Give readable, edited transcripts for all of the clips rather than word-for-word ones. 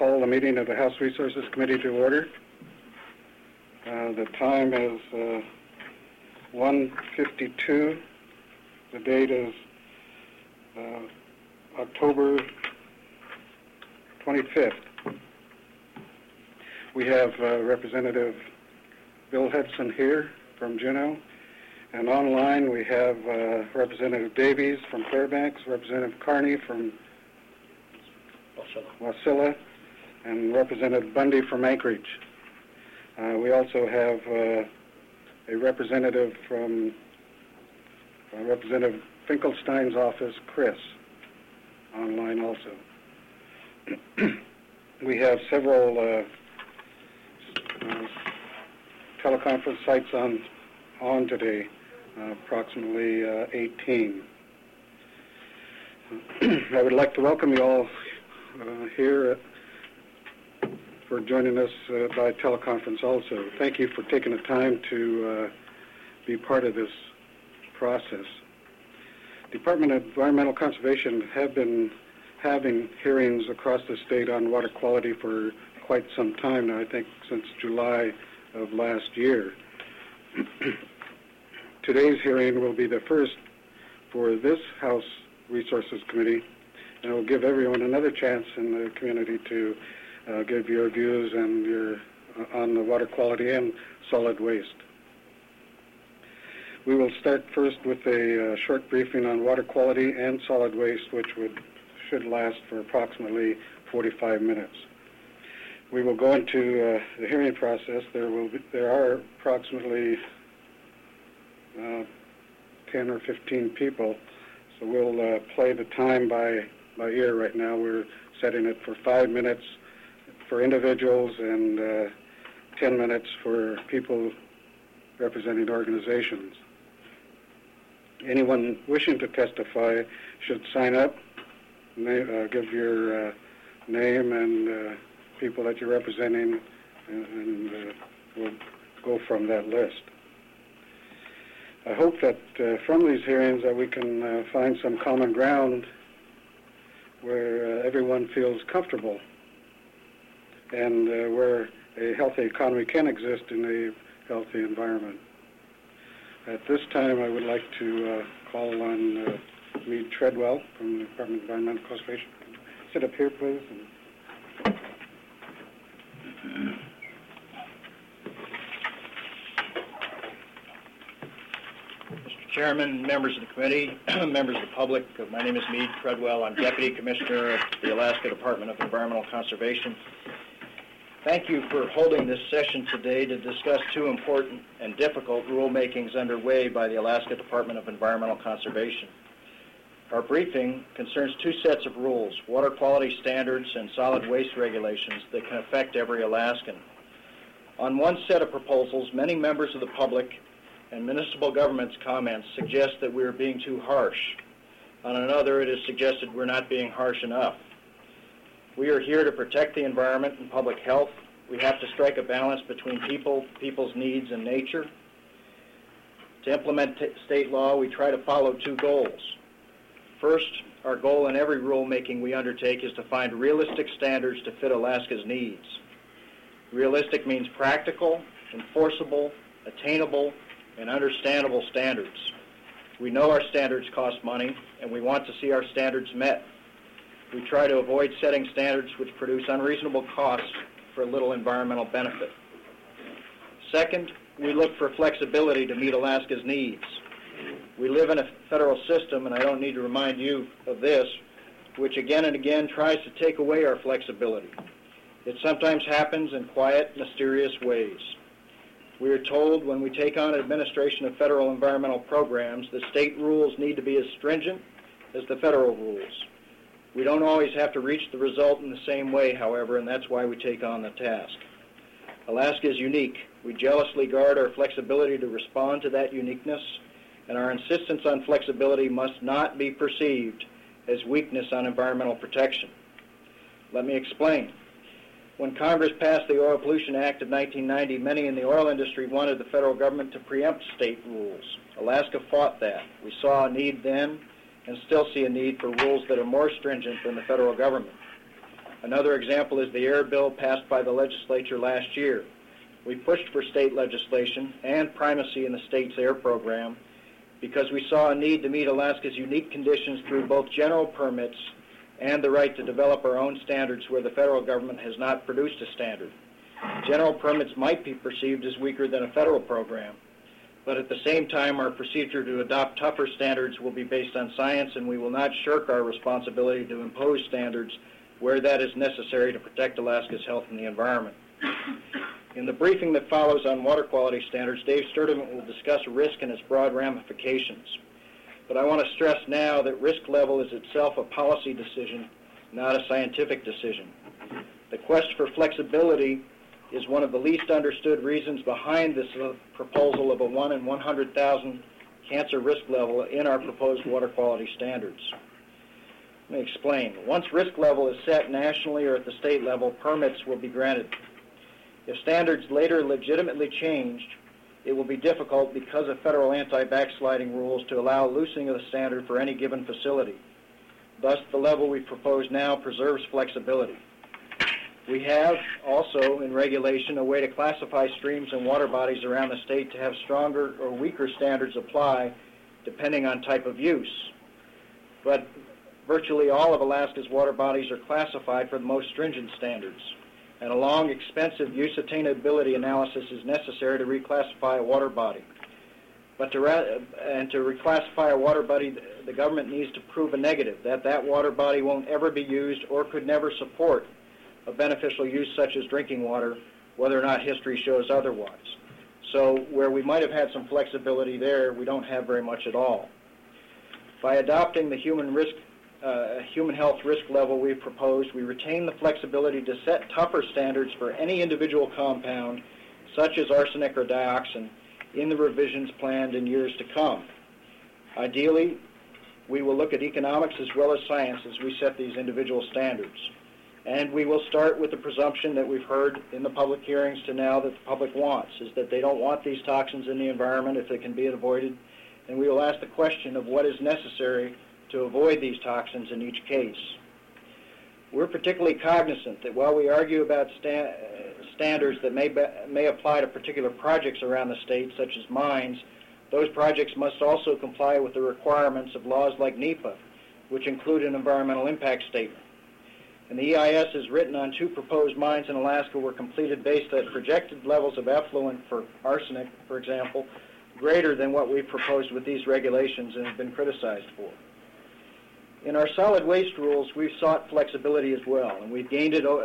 call the meeting of the House Resources Committee to order. The time is 1:52. The date is October 25th. We have Representative Bill Hudson here from Juneau, and online we have Representative Davies from Fairbanks, Representative Carney from Wasilla, and Representative Bundy from Anchorage. We also have a representative from Representative Finkelstein's office, Chris, online also. We have several teleconference sites on today, approximately 18. I would like to welcome you all here for joining us by teleconference also. Thank you for taking the time to be part of this process. Department of Environmental Conservation have been having hearings across the state on water quality for quite some time now, I think since July of last year. Today's hearing will be the first for this House Resources Committee, and it will give everyone another chance in the community to give your views and on the water quality and solid waste. We will start first with a short briefing on water quality and solid waste, which should last for approximately 45 minutes. We will go into the hearing process. There are approximately 10 or 15 people, so we'll play the time by ear right now. We're setting it for 5 minutes for individuals and 10 minutes for people representing organizations. Anyone wishing to testify should sign up, give your name and people that you're representing, and we'll go from that list. I hope that from these hearings that we can find some common ground where everyone feels comfortable and where a healthy economy can exist in a healthy environment. At this time, I would like to call on Meade Treadwell from the Department of Environmental Conservation. Sit up here, please. Mr. Chairman, members of the committee, members of the public, my name is Meade Treadwell. I'm Deputy Commissioner of the Alaska Department of Environmental Conservation. Thank you for holding this session today to discuss two important and difficult rulemakings underway by the Alaska Department of Environmental Conservation. Our briefing concerns two sets of rules, water quality standards and solid waste regulations that can affect every Alaskan. On one set of proposals, many members of the public and municipal government's comments suggest that we are being too harsh. On another, it is suggested we're not being harsh enough. We are here to protect the environment and public health. We have to strike a balance between people's needs, and nature. To implement state law, we try to follow two goals. First, our goal in every rulemaking we undertake is to find realistic standards to fit Alaska's needs. Realistic means practical, enforceable, attainable, and understandable standards. We know our standards cost money, and we want to see our standards met. We try to avoid setting standards which produce unreasonable costs for little environmental benefit. Second, we look for flexibility to meet Alaska's needs. We live in a federal system, and I don't need to remind you of this, which again and again tries to take away our flexibility. It sometimes happens in quiet, mysterious ways. We are told when we take on administration of federal environmental programs, the state rules need to be as stringent as the federal rules. We don't always have to reach the result in the same way, however, and that's why we take on the task. Alaska is unique. We jealously guard our flexibility to respond to that uniqueness, and our insistence on flexibility must not be perceived as weakness on environmental protection. Let me explain. When Congress passed the Oil Pollution Act of 1990, many in the oil industry wanted the federal government to preempt state rules. Alaska fought that. We saw a need then and still see a need for rules that are more stringent than the federal government. Another example is the air bill passed by the legislature last year. We pushed for state legislation and primacy in the state's air program because we saw a need to meet Alaska's unique conditions through both general permits and the right to develop our own standards where the federal government has not produced a standard. General permits might be perceived as weaker than a federal program, but at the same time, our procedure to adopt tougher standards will be based on science, and we will not shirk our responsibility to impose standards where that is necessary to protect Alaska's health and the environment. In the briefing that follows on water quality standards, Dave Sturdivant will discuss risk and its broad ramifications. But I want to stress now that risk level is itself a policy decision, not a scientific decision. The quest for flexibility is one of the least understood reasons behind this proposal of a 1 in 100,000 cancer risk level in our proposed water quality standards. Let me explain. Once risk level is set nationally or at the state level, permits will be granted. If standards later legitimately changed, it will be difficult because of federal anti-backsliding rules to allow loosening of the standard for any given facility. Thus, the level we propose now preserves flexibility. We have also in regulation a way to classify streams and water bodies around the state to have stronger or weaker standards apply depending on type of use. But virtually all of Alaska's water bodies are classified for the most stringent standards, and a long, expensive use attainability analysis is necessary to reclassify a water body. But to reclassify a water body, the government needs to prove a negative, that water body won't ever be used or could never support a beneficial use such as drinking water, whether or not history shows otherwise. So where we might have had some flexibility there, we don't have very much at all. By adopting the human health risk level we proposed, we retain the flexibility to set tougher standards for any individual compound, such as arsenic or dioxin, in the revisions planned in years to come. Ideally, we will look at economics as well as science as we set these individual standards. And we will start with the presumption that we've heard in the public hearings to now that the public wants, is that they don't want these toxins in the environment if they can be avoided. And we will ask the question of what is necessary to avoid these toxins in each case. We're particularly cognizant that while we argue about standards that may apply to particular projects around the state, such as mines, those projects must also comply with the requirements of laws like NEPA, which include an environmental impact statement. And the EIS is written on 2 proposed mines in Alaska were completed based on projected levels of effluent for arsenic, for example, greater than what we proposed with these regulations and have been criticized for. In our solid waste rules, we've sought flexibility as well, and we have gained it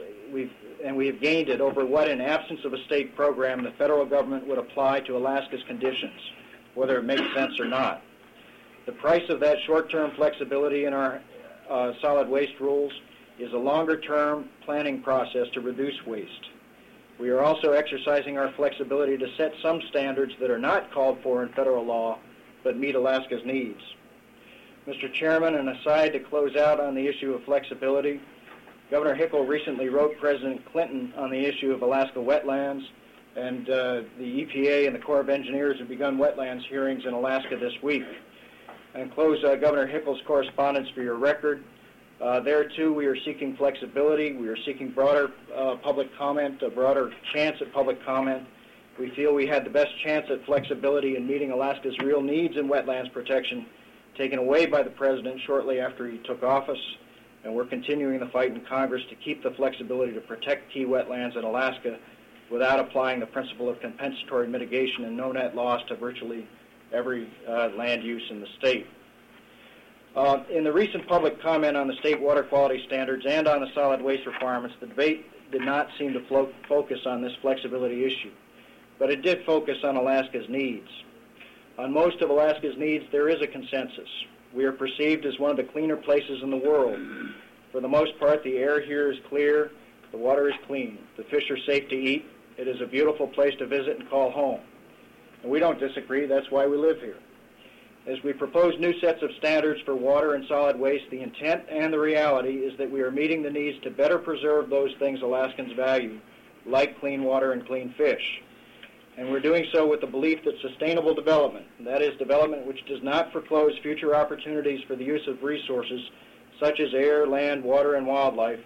over what, in absence of a state program, the federal government would apply to Alaska's conditions, whether it makes sense or not. The price of that short-term flexibility in our solid waste rules is a longer-term planning process to reduce waste. We are also exercising our flexibility to set some standards that are not called for in federal law, but meet Alaska's needs. Mr. Chairman, an aside to close out on the issue of flexibility, Governor Hickel recently wrote President Clinton on the issue of Alaska wetlands, and the EPA and the Corps of Engineers have begun wetlands hearings in Alaska this week. And close Governor Hickel's correspondence for your record. There, too, we are seeking flexibility. We are seeking broader public comment, a broader chance at public comment. We feel we had the best chance at flexibility in meeting Alaska's real needs in wetlands protection taken away by the President shortly after he took office, and we're continuing the fight in Congress to keep the flexibility to protect key wetlands in Alaska without applying the principle of compensatory mitigation and no net loss to virtually every land use in the state. In the recent public comment on the state water quality standards and on the solid waste requirements, the debate did not seem to focus on this flexibility issue, but it did focus on Alaska's needs. On most of Alaska's needs, there is a consensus. We are perceived as one of the cleaner places in the world. For the most part, the air here is clear, the water is clean, the fish are safe to eat, it is a beautiful place to visit and call home. And we don't disagree, that's why we live here. As we propose new sets of standards for water and solid waste, the intent and the reality is that we are meeting the needs to better preserve those things Alaskans value, like clean water and clean fish. And we're doing so with the belief that sustainable development, that is development which does not foreclose future opportunities for the use of resources such as air, land, water, and wildlife,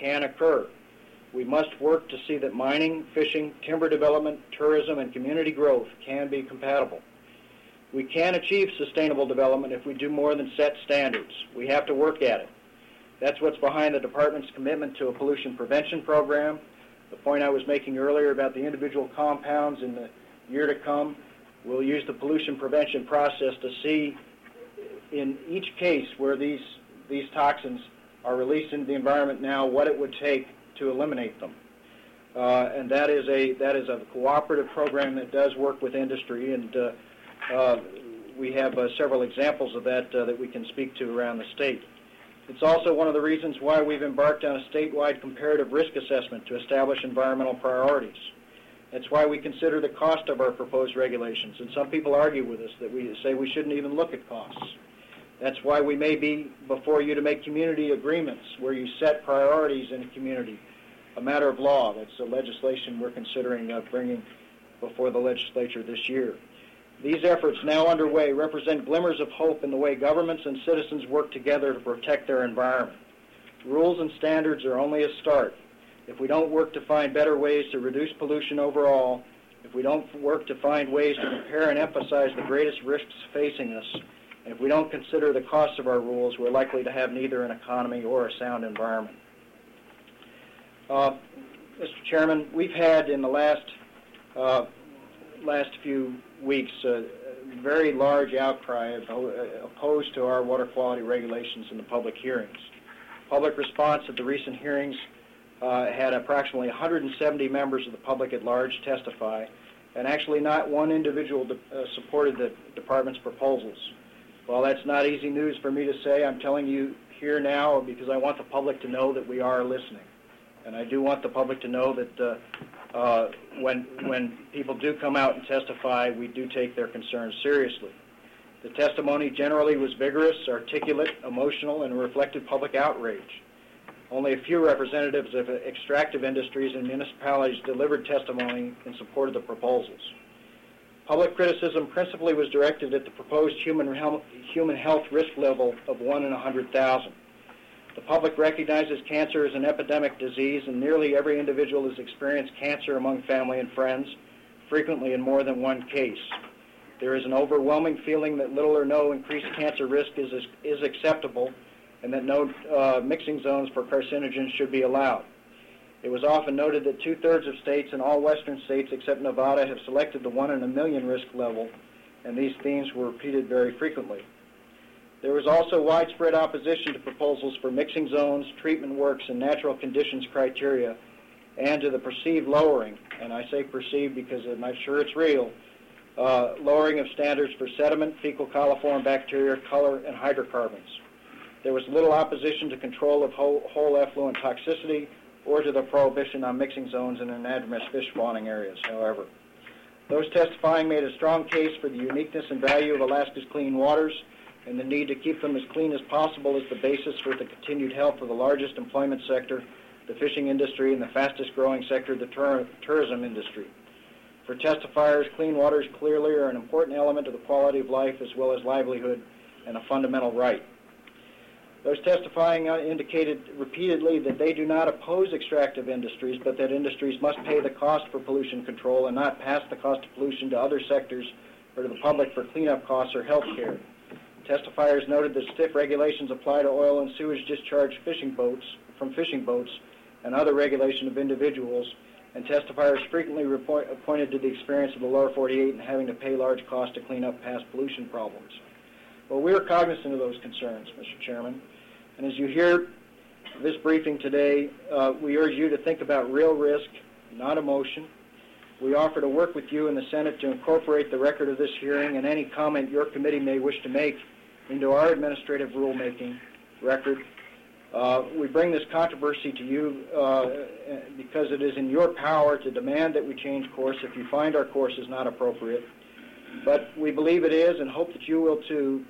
can occur. We must work to see that mining, fishing, timber development, tourism, and community growth can be compatible. We can achieve sustainable development if we do more than set standards. We have to work at it. That's what's behind the department's commitment to a pollution prevention program. The point I was making earlier about the individual compounds in the year to come, we'll use the pollution prevention process to see in each case where these toxins are released into the environment now, what it would take to eliminate them. And that is a cooperative program that does work with industry, and we have several examples of that that we can speak to around the state. It's also one of the reasons why we've embarked on a statewide comparative risk assessment to establish environmental priorities. That's why we consider the cost of our proposed regulations, and some people argue with us that we say we shouldn't even look at costs. That's why we may be before you to make community agreements where you set priorities in a community, a matter of law. That's the legislation we're considering bringing before the legislature this year. These efforts now underway represent glimmers of hope in the way governments and citizens work together to protect their environment. Rules and standards are only a start. If we don't work to find better ways to reduce pollution overall, if we don't work to find ways to compare and emphasize the greatest risks facing us, and if we don't consider the costs of our rules, we're likely to have neither an economy or a sound environment. Mr. Chairman, we've had in the last few weeks a very large outcry opposed to our water quality regulations in the public hearings. Public response at the recent hearings had approximately 170 members of the public at large testify, and actually not one individual supported the department's proposals. While that's not easy news for me to say, I'm telling you here now because I want the public to know that we are listening. And I do want the public to know that when people do come out and testify, we do take their concerns seriously. The testimony generally was vigorous, articulate, emotional, and reflected public outrage. Only a few representatives of extractive industries and municipalities delivered testimony in support of the proposals. Public criticism principally was directed at the proposed human health risk level of 1 in 100,000. The public recognizes cancer as an epidemic disease, and nearly every individual has experienced cancer among family and friends, frequently in more than one case. There is an overwhelming feeling that little or no increased cancer risk is acceptable, and that no mixing zones for carcinogens should be allowed. It was often noted that 2/3 of states and all western states except Nevada have selected the 1 in a million risk level, and these themes were repeated very frequently. There was also widespread opposition to proposals for mixing zones, treatment works, and natural conditions criteria, and to the perceived lowering, and I say perceived because I'm not sure it's real, lowering of standards for sediment, fecal coliform bacteria, color, and hydrocarbons. There was little opposition to control of whole effluent toxicity or to the prohibition on mixing zones in anadromous fish spawning areas, however. Those testifying made a strong case for the uniqueness and value of Alaska's clean waters and the need to keep them as clean as possible as the basis for the continued health of the largest employment sector, the fishing industry, and the fastest growing sector, the tourism industry. For testifiers, clean waters clearly are an important element of the quality of life as well as livelihood and a fundamental right. Those testifying indicated repeatedly that they do not oppose extractive industries, but that industries must pay the cost for pollution control and not pass the cost of pollution to other sectors or to the public for cleanup costs or health care. Testifiers noted that stiff regulations apply to oil and sewage discharge from fishing boats and other regulation of individuals, and testifiers frequently pointed to the experience of the lower 48 and having to pay large costs to clean up past pollution problems. Well, we are cognizant of those concerns, Mr. Chairman, and as you hear this briefing today, we urge you to think about real risk, not emotion. We offer to work with you in the Senate to incorporate the record of this hearing and any comment your committee may wish to make into our administrative rulemaking record. We bring this controversy to you because it is in your power to demand that we change course if you find our course is not appropriate. But we believe it is and hope that you will too,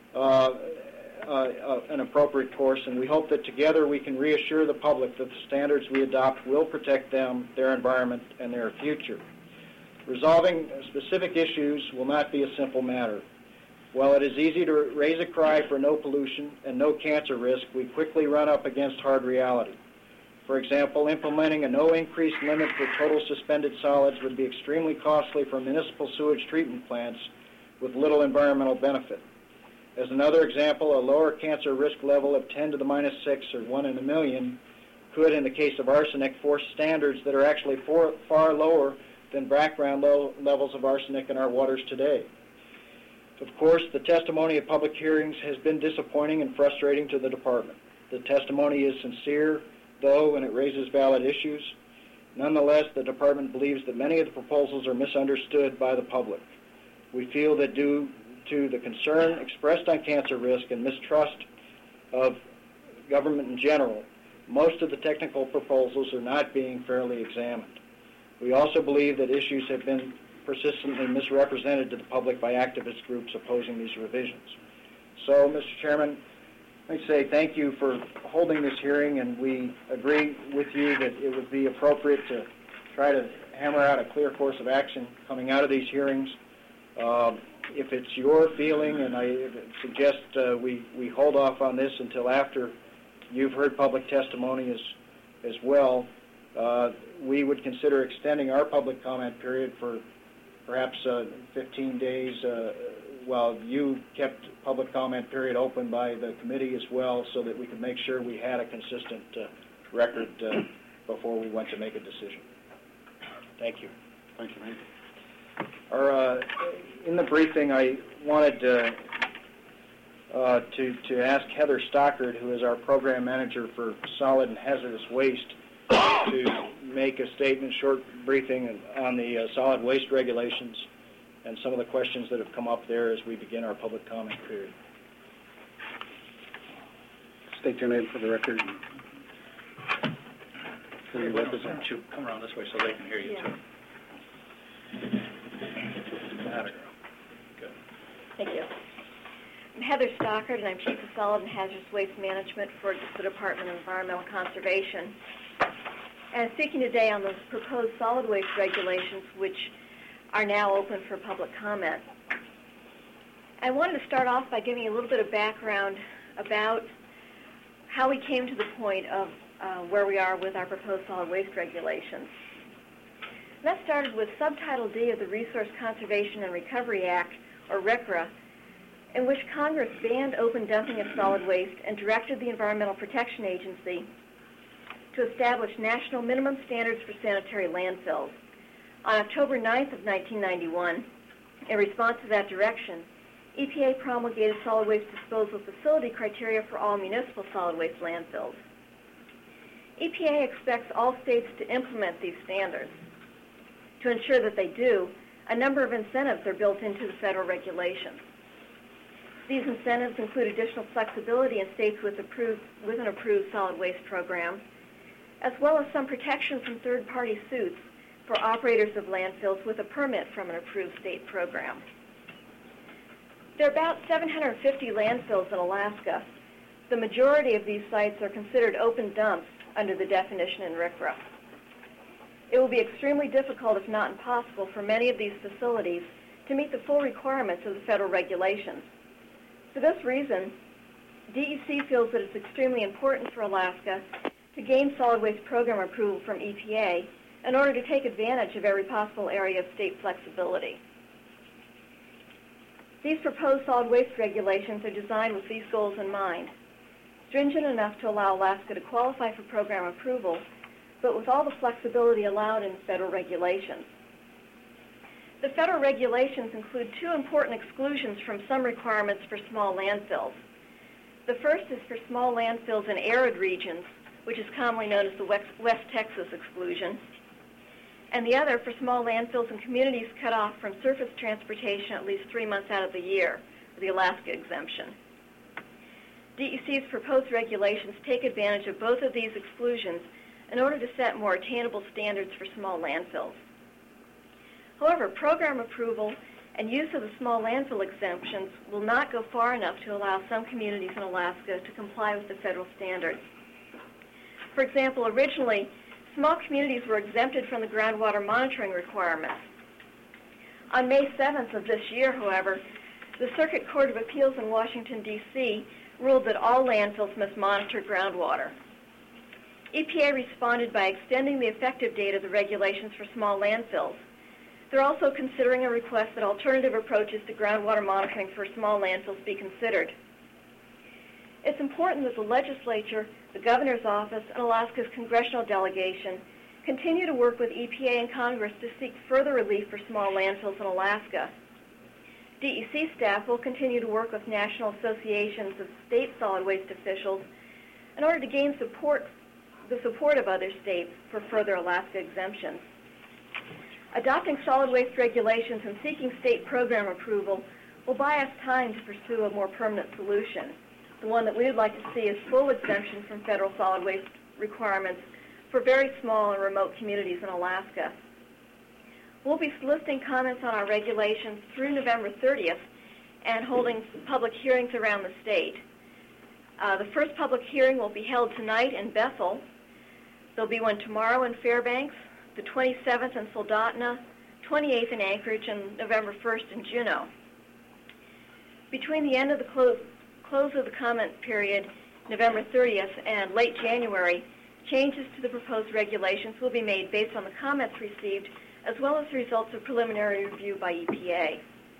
an appropriate course, and we hope that together we can reassure the public that the standards we adopt will protect them, their environment, and their future. Resolving specific issues will not be a simple matter. While it is easy to raise a cry for no pollution and no cancer risk, we quickly run up against hard reality. For example, implementing a no increase limit for total suspended solids would be extremely costly for municipal sewage treatment plants with little environmental benefit. As another example, a lower cancer risk level of 10 to the minus 6 or 1 in a million could, in the case of arsenic, force standards that are actually far lower than background levels of arsenic in our waters today. Of course, the testimony at public hearings has been disappointing and frustrating to the department. The testimony is sincere, though, and it raises valid issues. Nonetheless, the department believes that many of the proposals are misunderstood by the public. We feel that due to the concern expressed on cancer risk and mistrust of government in general, most of the technical proposals are not being fairly examined. We also believe that issues have been persistently misrepresented to the public by activist groups opposing these revisions. So, Mr. Chairman, let me say thank you for holding this hearing, and we agree with you that it would be appropriate to try to hammer out a clear course of action coming out of these hearings. If it's your feeling, and I suggest we hold off on this until after you've heard public testimony as well, we would consider extending our public comment period for perhaps 15 days while you kept public comment period open by the committee as well, so that we could make sure we had a consistent record before we went to make a decision. Thank you. Thank you, Mike. In the briefing, I wanted to ask Heather Stockard, who is our program manager for solid and hazardous waste, to make a statement, short briefing on the solid waste regulations and some of the questions that have come up there as we begin our public comment period. State your name for the record. Who you represent? Come around this way so they can hear you, too. Atta girl. Good. Thank you. I'm Heather Stockard, and I'm Chief of Solid and Hazardous Waste Management for the Department of Environmental Conservation. And speaking today on the proposed solid waste regulations, which are now open for public comment. I wanted to start off by giving a little bit of background about how we came to the point of where we are with our proposed solid waste regulations. And that started with Subtitle D of the Resource Conservation and Recovery Act, or RCRA, in which Congress banned open dumping of solid waste and directed the Environmental Protection Agency to establish national minimum standards for sanitary landfills. On October 9th of 1991, in response to that direction, EPA promulgated solid waste disposal facility criteria for all municipal solid waste landfills. EPA expects all states to implement these standards. To ensure that they do, a number of incentives are built into the federal regulations. These incentives include additional flexibility in states with an approved solid waste program, as well as some protection from third-party suits for operators of landfills with a permit from an approved state program. There are about 750 landfills in Alaska. The majority of these sites are considered open dumps under the definition in RCRA. It will be extremely difficult, if not impossible, for many of these facilities to meet the full requirements of the federal regulations. For this reason, DEC feels that it's extremely important for Alaska to gain solid waste program approval from EPA in order to take advantage of every possible area of state flexibility. These proposed solid waste regulations are designed with these goals in mind: stringent enough to allow Alaska to qualify for program approval, but with all the flexibility allowed in federal regulations. The federal regulations include two important exclusions from some requirements for small landfills. The first is for small landfills in arid regions, which is commonly known as the West Texas exclusion, and the other for small landfills in communities cut off from surface transportation at least 3 months out of the year, the Alaska exemption. DEC's proposed regulations take advantage of both of these exclusions in order to set more attainable standards for small landfills. However, program approval and use of the small landfill exemptions will not go far enough to allow some communities in Alaska to comply with the federal standards. For example, originally, small communities were exempted from the groundwater monitoring requirements. On May 7th of this year, however, the Circuit Court of Appeals in Washington, D.C. ruled that all landfills must monitor groundwater. EPA responded by extending the effective date of the regulations for small landfills. They're also considering a request that alternative approaches to groundwater monitoring for small landfills be considered. It's important that the legislature, the governor's office, and Alaska's congressional delegation continue to work with EPA and Congress to seek further relief for small landfills in Alaska. DEC staff will continue to work with national associations of state solid waste officials in order to gain the support of other states for further Alaska exemptions. Adopting solid waste regulations and seeking state program approval will buy us time to pursue a more permanent solution. The one that we would like to see is full exemption from federal solid waste requirements for very small and remote communities in Alaska. We'll be soliciting comments on our regulations through November 30th and holding public hearings around the state. The first public hearing will be held tonight in Bethel. There'll be one tomorrow in Fairbanks, the 27th in Soldotna, 28th in Anchorage, and November 1st in Juneau. Between the end of the close of the comment period, November 30th, and late January, changes to the proposed regulations will be made based on the comments received as well as the results of preliminary review by EPA.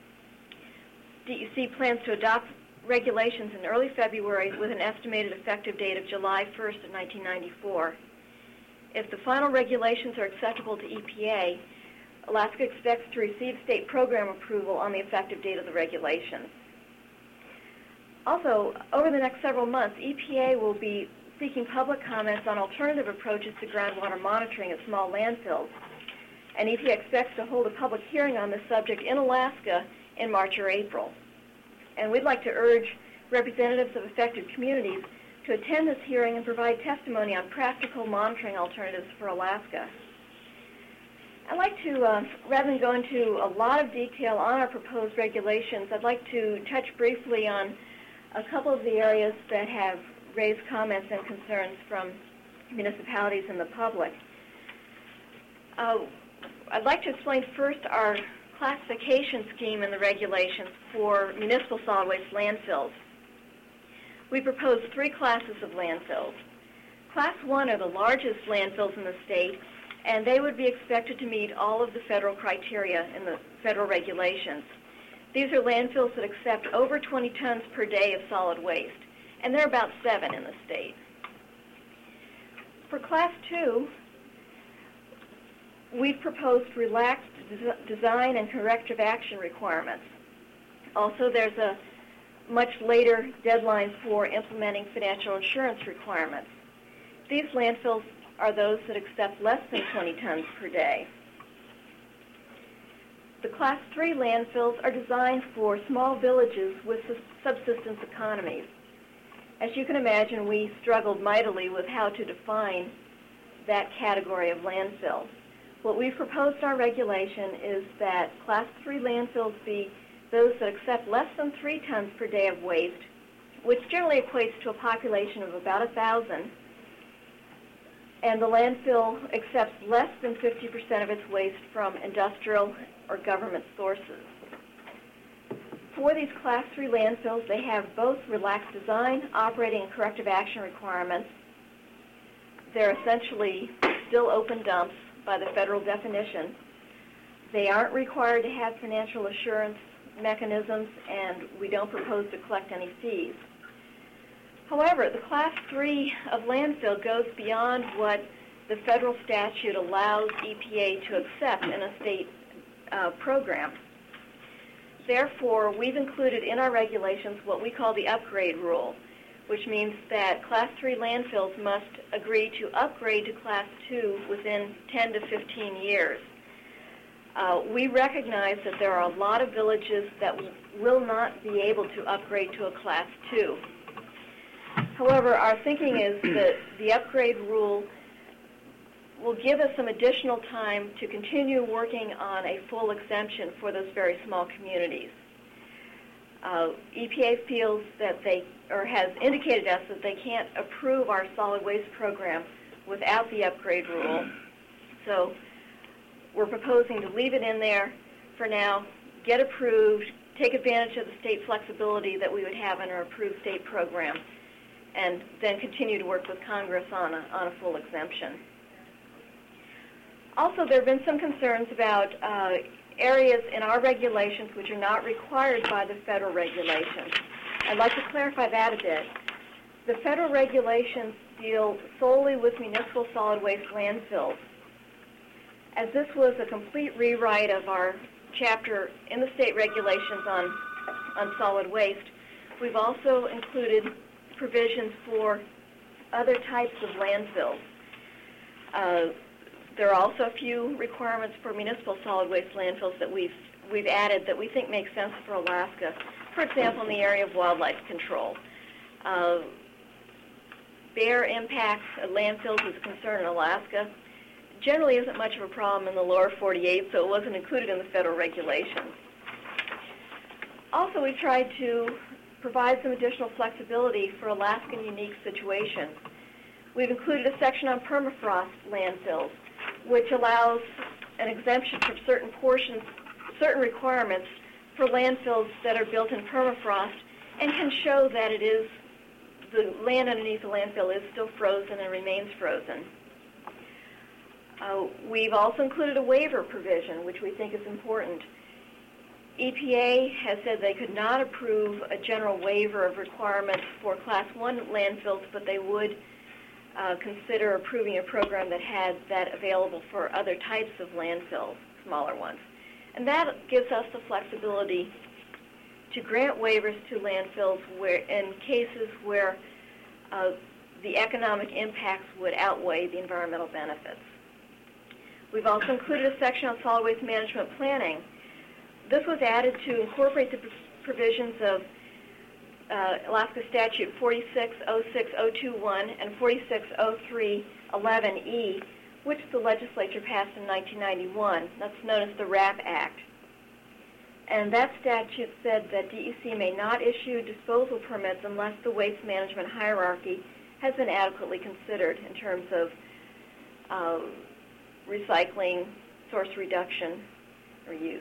DEC plans to adopt regulations in early February with an estimated effective date of July 1st of 1994. If the final regulations are acceptable to EPA, Alaska expects to receive state program approval on the effective date of the regulations. Also, over the next several months, EPA will be seeking public comments on alternative approaches to groundwater monitoring at small landfills, and EPA expects to hold a public hearing on this subject in Alaska in March or April. And we'd like to urge representatives of affected communities to attend this hearing and provide testimony on practical monitoring alternatives for Alaska. I'd like to, rather than go into a lot of detail on our proposed regulations, I'd like to touch briefly on a couple of the areas that have raised comments and concerns from municipalities and the public. I'd like to explain first our classification scheme in the regulations for municipal solid waste landfills. We propose three classes of landfills. Class 1 are the largest landfills in the state, and they would be expected to meet all of the federal criteria in the federal regulations. These are landfills that accept over 20 tons per day of solid waste, and there are about 7 in the state. For Class 2, we've proposed relaxed design and corrective action requirements. Also, there's a much later deadline for implementing financial insurance requirements. These landfills are those that accept less than 20 tons per day. The Class 3 landfills are designed for small villages with subsistence economies. As you can imagine, we struggled mightily with how to define that category of landfill. What we've proposed in our regulation is that Class 3 landfills be those that accept less than 3 tons per day of waste, which generally equates to a population of about 1,000, and the landfill accepts less than 50% of its waste from industrial or government sources. For these Class 3 landfills, they have both relaxed design, operating, and corrective action requirements. They're essentially still open dumps by the federal definition. They aren't required to have financial assurance mechanisms, and we don't propose to collect any fees. However, the Class 3 of landfill goes beyond what the federal statute allows EPA to accept in a state program. Therefore, we've included in our regulations what we call the upgrade rule, which means that Class 3 landfills must agree to upgrade to Class 2 within 10 to 15 years. We recognize that there are a lot of villages that will not be able to upgrade to a Class 2. However, our thinking is that the upgrade rule will give us some additional time to continue working on a full exemption for those very small communities. EPA feels that has indicated to us that they can't approve our solid waste program without the upgrade rule. So we're proposing to leave it in there for now, get approved, take advantage of the state flexibility that we would have in our approved state program, and then continue to work with Congress on a full exemption. Also, there have been some concerns about areas in our regulations which are not required by the federal regulations. I'd like to clarify that a bit. The federal regulations deal solely with municipal solid waste landfills. As this was a complete rewrite of our chapter in the state regulations on solid waste, we've also included provisions for other types of landfills. There are also a few requirements for municipal solid waste landfills that we've added that we think make sense for Alaska. For example, in the area of wildlife control. Bear impacts at landfills is a concern in Alaska. Generally isn't much of a problem in the lower 48, so it wasn't included in the federal regulations. Also, we tried to provide some additional flexibility for Alaskan unique situations. We've included a section on permafrost landfills, which allows an exemption from certain requirements for landfills that are built in permafrost, and can show that the land underneath the landfill is still frozen and remains frozen. We've also included a waiver provision, which we think is important. EPA has said they could not approve a general waiver of requirements for Class 1 landfills, but they would consider approving a program that had that available for other types of landfills, smaller ones. And that gives us the flexibility to grant waivers to landfills in cases where the economic impacts would outweigh the environmental benefits. We've also included a section on solid waste management planning. This was added to incorporate the provisions of Alaska Statute 4606021 and 4603111E, which the legislature passed in 1991. That's known as the RAP Act. And that statute said that DEC may not issue disposal permits unless the waste management hierarchy has been adequately considered in terms of recycling, source reduction, or use.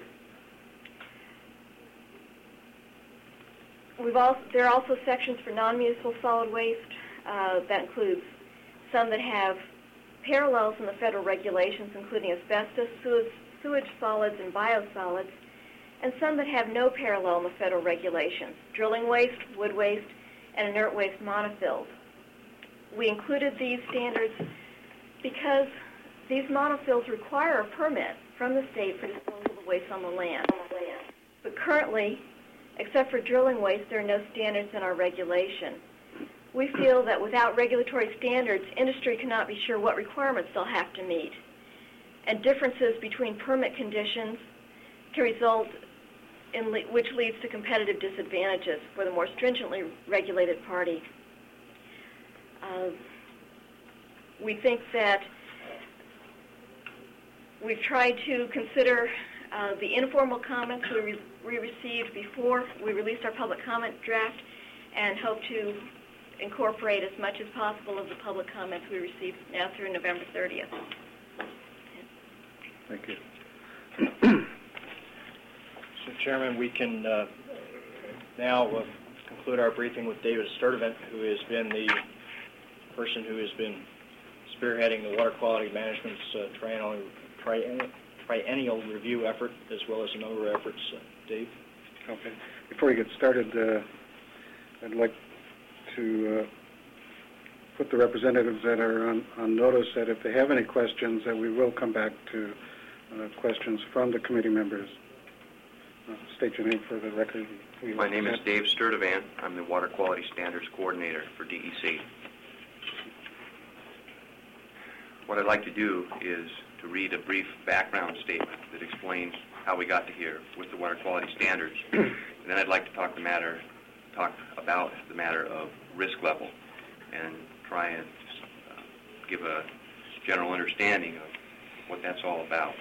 There are also sections for non-municipal solid waste. That includes some that have parallels in the federal regulations, including asbestos, sewage solids, and biosolids, and some that have no parallel in the federal regulations: drilling waste, wood waste, and inert waste monofills. We included these standards because these monofills require a permit from the state for disposal of waste on the land. But currently, except for drilling waste, there are no standards in our regulation. We feel that without regulatory standards, industry cannot be sure what requirements they'll have to meet. And differences between permit conditions can result in which leads to competitive disadvantages for the more stringently regulated party. We think that we've tried to consider the informal comments we received before we released our public comment draft, and hope to incorporate as much as possible of the public comments we received now through November 30th. Thank you. So, Chairman, we can now conclude our briefing with David Sturdivant, who has been the person who has been spearheading the water quality management's triennial review effort, as well as other efforts. Dave? Okay. Before we get started, I'd like to put the representatives that are on notice that if they have any questions, that we will come back to questions from the committee members. State your name for the record. My name is Dave Sturdivant. I'm the Water Quality Standards Coordinator for DEC. What I'd like to do is to read a brief background statement that explains how we got to here with the water quality standards. And then I'd like to talk about the matter of risk level and try and give a general understanding of what that's all about.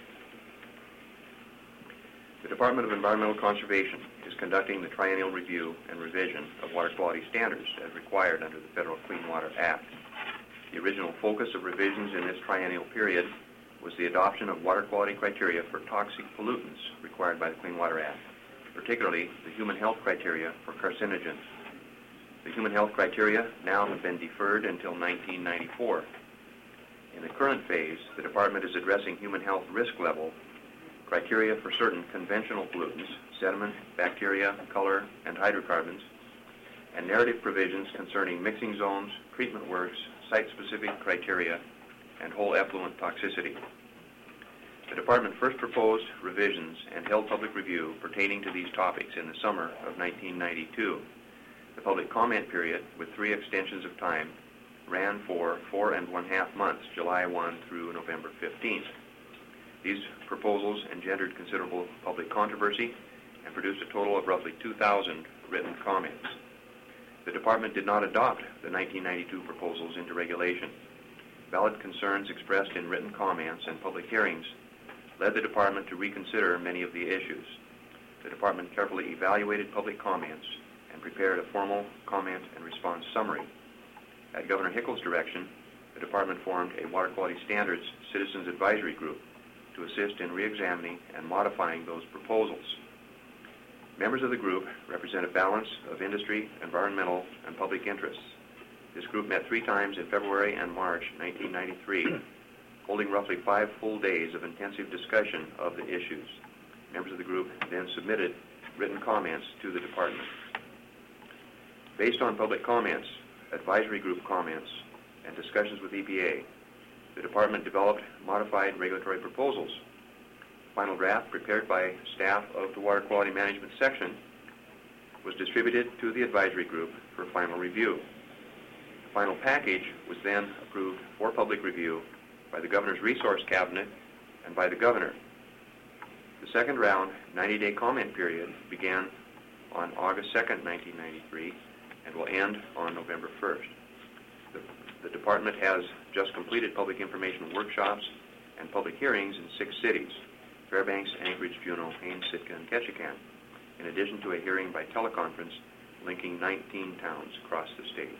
The Department of Environmental Conservation is conducting the triennial review and revision of water quality standards as required under the Federal Clean Water Act. The original focus of revisions in this triennial period was the adoption of water quality criteria for toxic pollutants required by the Clean Water Act, particularly the human health criteria for carcinogens. The human health criteria now have been deferred until 1994. In the current phase, the department is addressing human health risk level criteria for certain conventional pollutants, sediment, bacteria, color, and hydrocarbons, and narrative provisions concerning mixing zones, treatment works, site-specific criteria, and whole effluent toxicity. The department first proposed revisions and held public review pertaining to these topics in the summer of 1992. The public comment period, with 3 extensions of time, ran for 4.5 months, July 1 through November 15th. These proposals engendered considerable public controversy and produced a total of roughly 2,000 written comments. The department did not adopt the 1992 proposals into regulation. Valid concerns expressed in written comments and public hearings led the department to reconsider many of the issues. The department carefully evaluated public comments and prepared a formal comment and response summary. At Governor Hickle's direction, the department formed a Water Quality Standards Citizens Advisory Group to assist in re-examining and modifying those proposals. Members of the group represent a balance of industry, environmental, and public interests. This group met 3 times in February and March 1993, holding roughly 5 full days of intensive discussion of the issues. Members of the group then submitted written comments to the department. Based on public comments, advisory group comments, and discussions with EPA, the department developed modified regulatory proposals. The final draft, prepared by staff of the Water Quality Management Section, was distributed to the advisory group for final review. The final package was then approved for public review by the Governor's Resource Cabinet and by the Governor. The second round, 90-day comment period, began on August 2nd, 1993, and will end on November 1st. The department has just completed public information workshops and public hearings in 6 cities: Fairbanks, Anchorage, Juneau, Haines, Sitka, and Ketchikan, in addition to a hearing by teleconference linking 19 towns across the state.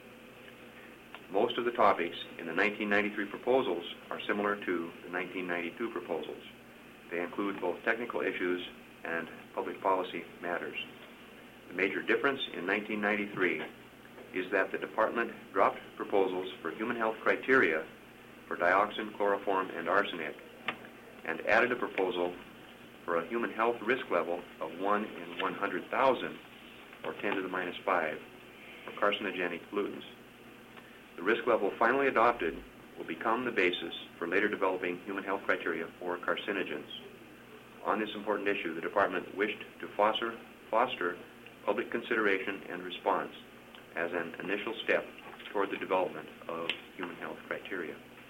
Most of the topics in the 1993 proposals are similar to the 1992 proposals. They include both technical issues and public policy matters. The major difference in 1993 is that the department dropped proposals for human health criteria for dioxin, chloroform, and arsenic, and added a proposal for a human health risk level of 1 in 100,000, or 10 to the minus 5, for carcinogenic pollutants. The risk level finally adopted will become the basis for later developing human health criteria for carcinogens. On this important issue, the department wished to foster public consideration and response as an initial step toward the development of human health criteria.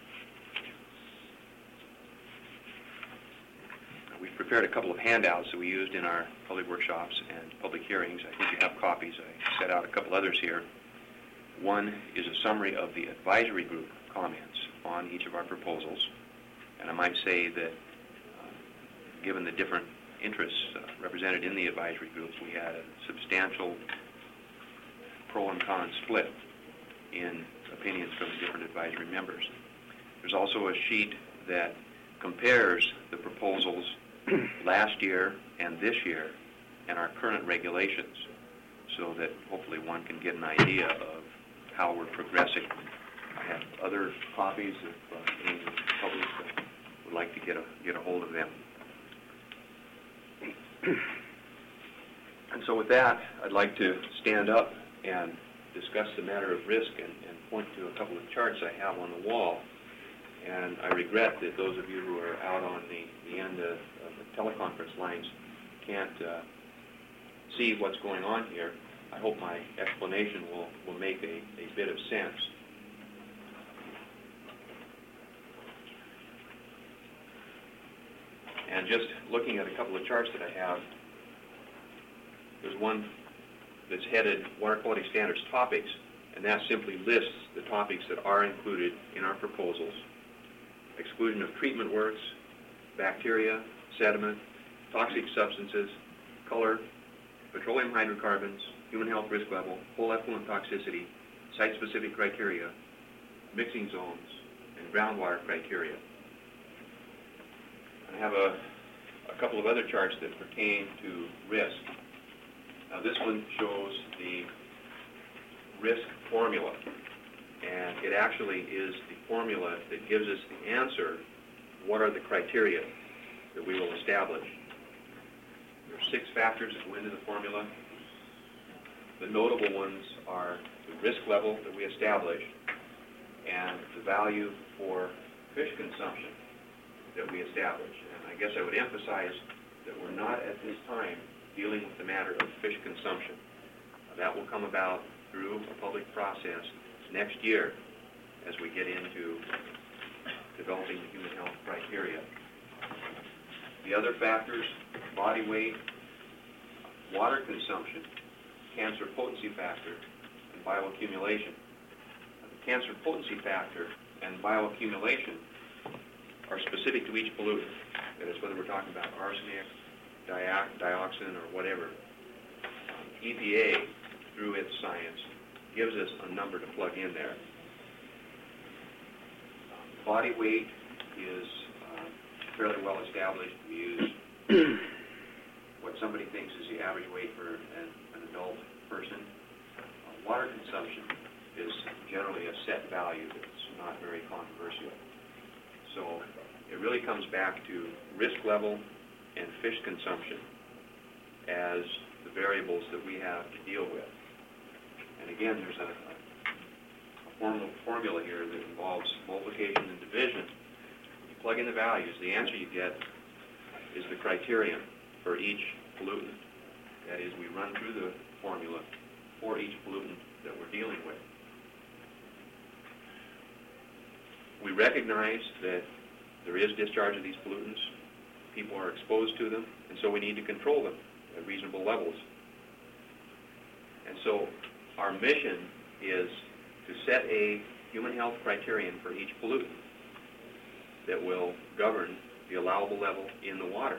We've prepared a couple of handouts that we used in our public workshops and public hearings. I think you have copies. I set out a couple others here. One is a summary of the advisory group comments on each of our proposals. And I might say that given the different interests represented in the advisory groups, we had a substantial pro and con split in opinions from the different advisory members. There's also a sheet that compares the proposals last year and this year and our current regulations, so that hopefully one can get an idea of how we're progressing. I have other copies if any of the public would like to get a hold of them. And so with that, I'd like to stand up and discuss the matter of risk and point to a couple of charts I have on the wall. And I regret that those of you who are out on the end of the teleconference lines can't see what's going on here. I hope my explanation will make a bit of sense. And just looking at a couple of charts that I have, there's one that's headed Water Quality Standards Topics, and that simply lists the topics that are included in our proposals: exclusion of treatment works, bacteria, sediment, toxic substances, color, petroleum hydrocarbons, human health risk level, whole effluent toxicity, site-specific criteria, mixing zones, and groundwater criteria. I have a couple of other charts that pertain to risk. Now this one shows the risk formula. And it actually is the formula that gives us the answer. What are the criteria that we will establish? There are 6 factors that go into the formula. The notable ones are the risk level that we establish and the value for fish consumption that we establish. And I guess I would emphasize that we're not at this time dealing with the matter of fish consumption. That will come about through a public process next year as we get into developing the human health criteria. The other factors, body weight, water consumption, cancer potency factor, and bioaccumulation. The cancer potency factor and bioaccumulation are specific to each pollutant. That is, whether we're talking about arsenic, dioxin, or whatever. EPA, through its science, gives us a number to plug in there. Body weight is fairly well established. We use what somebody thinks is the average weight for an adult person. Water consumption is generally a set value that's not very controversial. So it really comes back to risk level and fish consumption as the variables that we have to deal with. And again, there's a formula here that involves multiplication and division. When you plug in the values, the answer you get is the criterion for each pollutant. That is, we run through the formula for each pollutant that we're dealing with. We recognize that there is discharge of these pollutants. People are exposed to them, and so we need to control them at reasonable levels. And so our mission is to set a human health criterion for each pollutant that will govern the allowable level in the water.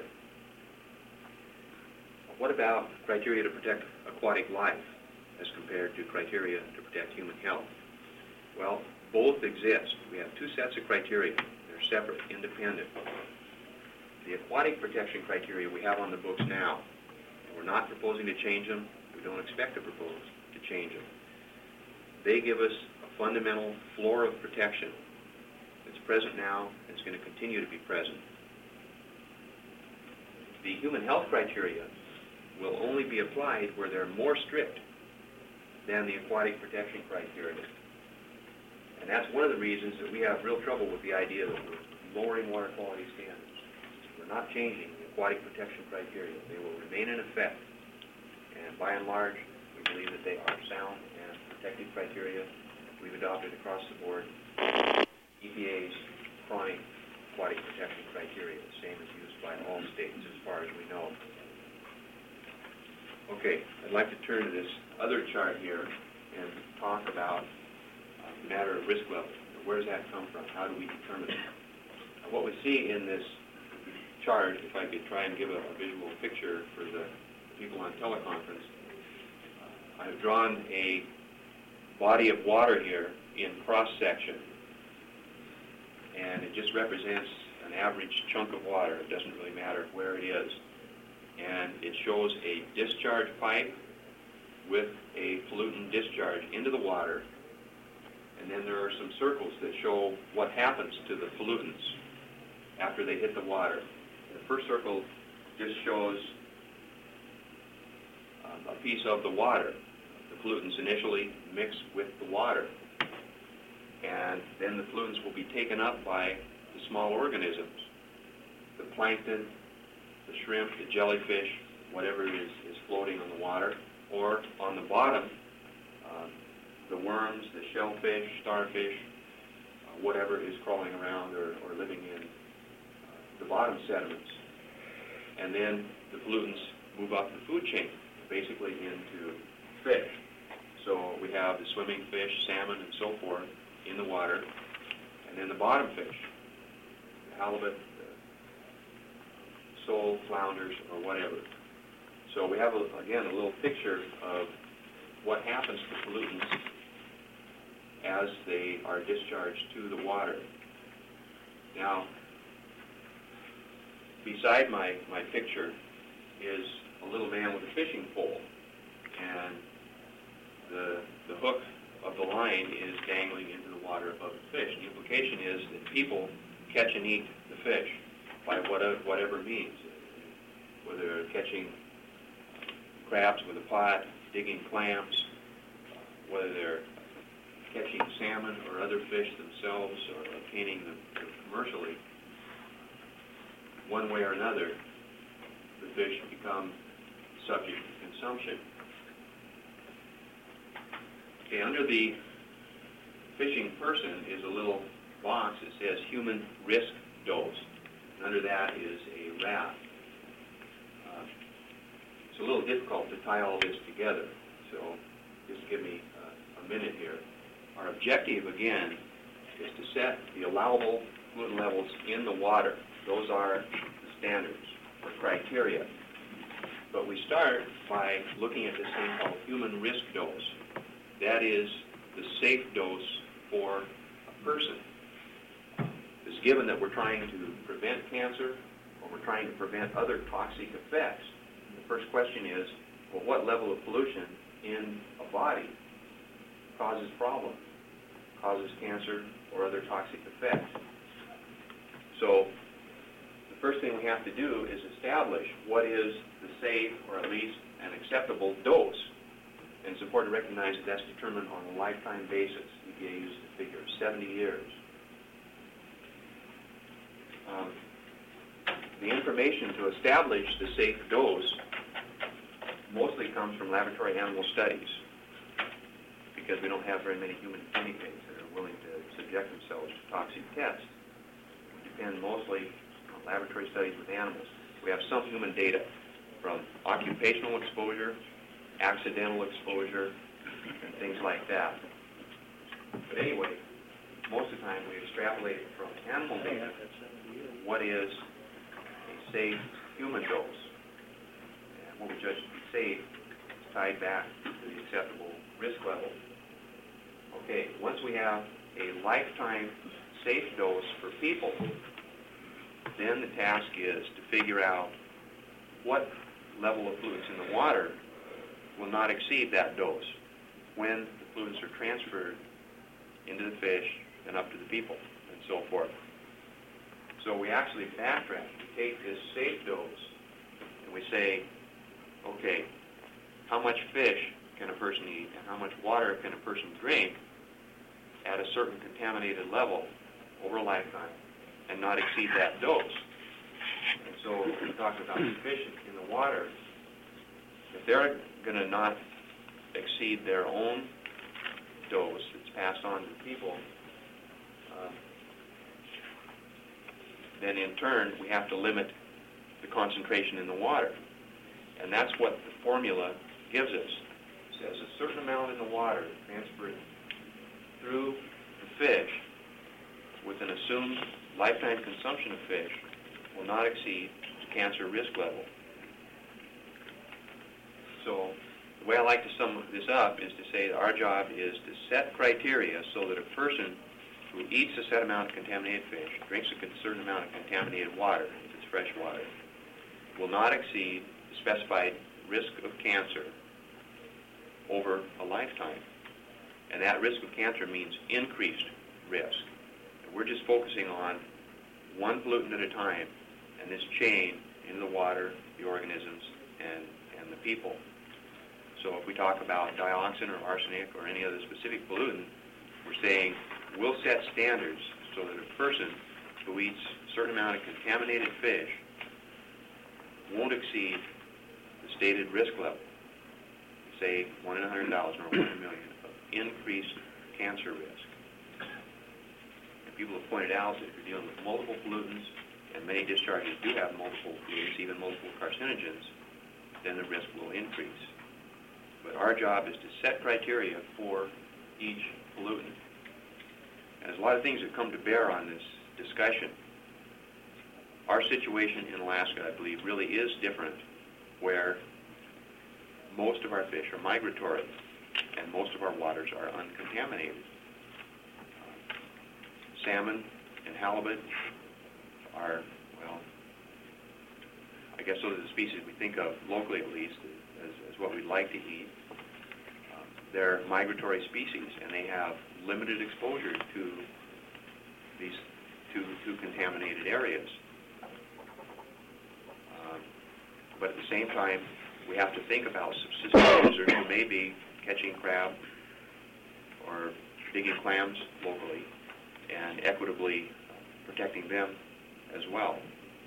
What about criteria to protect aquatic life as compared to criteria to protect human health? Well, both exist. We have 2 sets of criteria. They're separate, independent. The aquatic protection criteria we have on the books now, and we're not proposing to change them. We don't expect to propose to change them. They give us a fundamental floor of protection that's present now and it's going to continue to be present. The human health criteria will only be applied where they're more strict than the aquatic protection criteria. And that's one of the reasons that we have real trouble with the idea that we're lowering water quality standards. We're not changing the aquatic protection criteria. They will remain in effect. And by and large, we believe that they are sound and protective criteria we've adopted across the board. EPA's chronic aquatic protection criteria, the same as used by all states as far as we know. Okay, I'd like to turn to this other chart here and talk about the matter of risk level. Where does that come from? How do we determine it? What we see in this chart, if I could try and give a visual picture for the people on teleconference, I've drawn a body of water here in cross-section, and it just represents an average chunk of water. It doesn't really matter where it is. And it shows a discharge pipe with a pollutant discharge into the water, and then there are some circles that show what happens to the pollutants after they hit the water. The first circle just shows a piece of the water. The pollutants initially mix with the water, and then the pollutants will be taken up by the small organisms, the plankton, the shrimp, the jellyfish, whatever is floating on the water, or on the bottom, the worms, the shellfish, starfish, whatever is crawling around or living in the bottom sediments. And then the pollutants move up the food chain, basically into fish. So we have the swimming fish, salmon, and so forth in the water, and then the bottom fish, the halibut, sole, flounders, or whatever. So we have, again, a little picture of what happens to pollutants as they are discharged to the water. Now, beside my picture is a little man with a fishing pole, and the hook line is dangling into the water above the fish. The implication is that people catch and eat the fish by whatever means, whether they're catching crabs with a pot, digging clams, whether they're catching salmon or other fish themselves or obtaining them commercially. One way or another, the fish become subject to consumption. Okay, under the fishing person is a little box that says human risk dose. And under that is a raft. It's a little difficult to tie all this together, so just give me a minute here. Our objective, again, is to set the allowable pollutant levels in the water. Those are the standards or criteria. But we start by looking at this thing called human risk dose. That is the safe dose for a person. It's given that we're trying to prevent cancer or we're trying to prevent other toxic effects. The first question is, well, what level of pollution in a body causes problems, causes cancer or other toxic effects? So the first thing we have to do is establish what is the safe or at least an acceptable dose. And it's important to recognize that that's determined on a lifetime basis. EPA uses the figure of 70 years. The information to establish the safe dose mostly comes from laboratory animal studies because we don't have very many human guinea pigs that are willing to subject themselves to toxic tests. We depend mostly on laboratory studies with animals. We have some human data from occupational exposure, accidental exposure, and things like that. But anyway, most of the time we extrapolate from animal data what is a safe human dose. And what we judge to be safe is tied back to the acceptable risk level. Okay, once we have a lifetime safe dose for people, then the task is to figure out what level of pollutants in the water will not exceed that dose when the pollutants are transferred into the fish and up to the people and so forth. So we actually backtrack. We take this safe dose and we say, okay, how much fish can a person eat and how much water can a person drink at a certain contaminated level over a lifetime and not exceed that dose? And so we talk about the fish in the water. If they're going to not exceed their own dose that's passed on to the people, then in turn we have to limit the concentration in the water. And that's what the formula gives us. It says a certain amount in the water transferred through the fish with an assumed lifetime consumption of fish will not exceed the cancer risk level. So the way I like to sum this up is to say that our job is to set criteria so that a person who eats a set amount of contaminated fish, drinks a certain amount of contaminated water, if it's fresh water, will not exceed the specified risk of cancer over a lifetime. And that risk of cancer means increased risk. And we're just focusing on one pollutant at a time and this chain in the water, the organisms, and the people. So if we talk about dioxin or arsenic or any other specific pollutant, we're saying we'll set standards so that a person who eats a certain amount of contaminated fish won't exceed the stated risk level, say 1 in 100,000 or 1 in a million, of increased cancer risk. And people have pointed out that if you're dealing with multiple pollutants, and many discharges do have multiple pollutants, even multiple carcinogens, then the risk will increase. But our job is to set criteria for each pollutant. And there's a lot of things that come to bear on this discussion. Our situation in Alaska, I believe, really is different, where most of our fish are migratory and most of our waters are uncontaminated. Salmon and halibut are, well, I guess those are the species we think of locally at least as what we'd like to eat. they're migratory species, and they have limited exposure to these two contaminated areas. But at the same time, we have to think about subsistence users who may be catching crab or digging clams locally and equitably protecting them as well.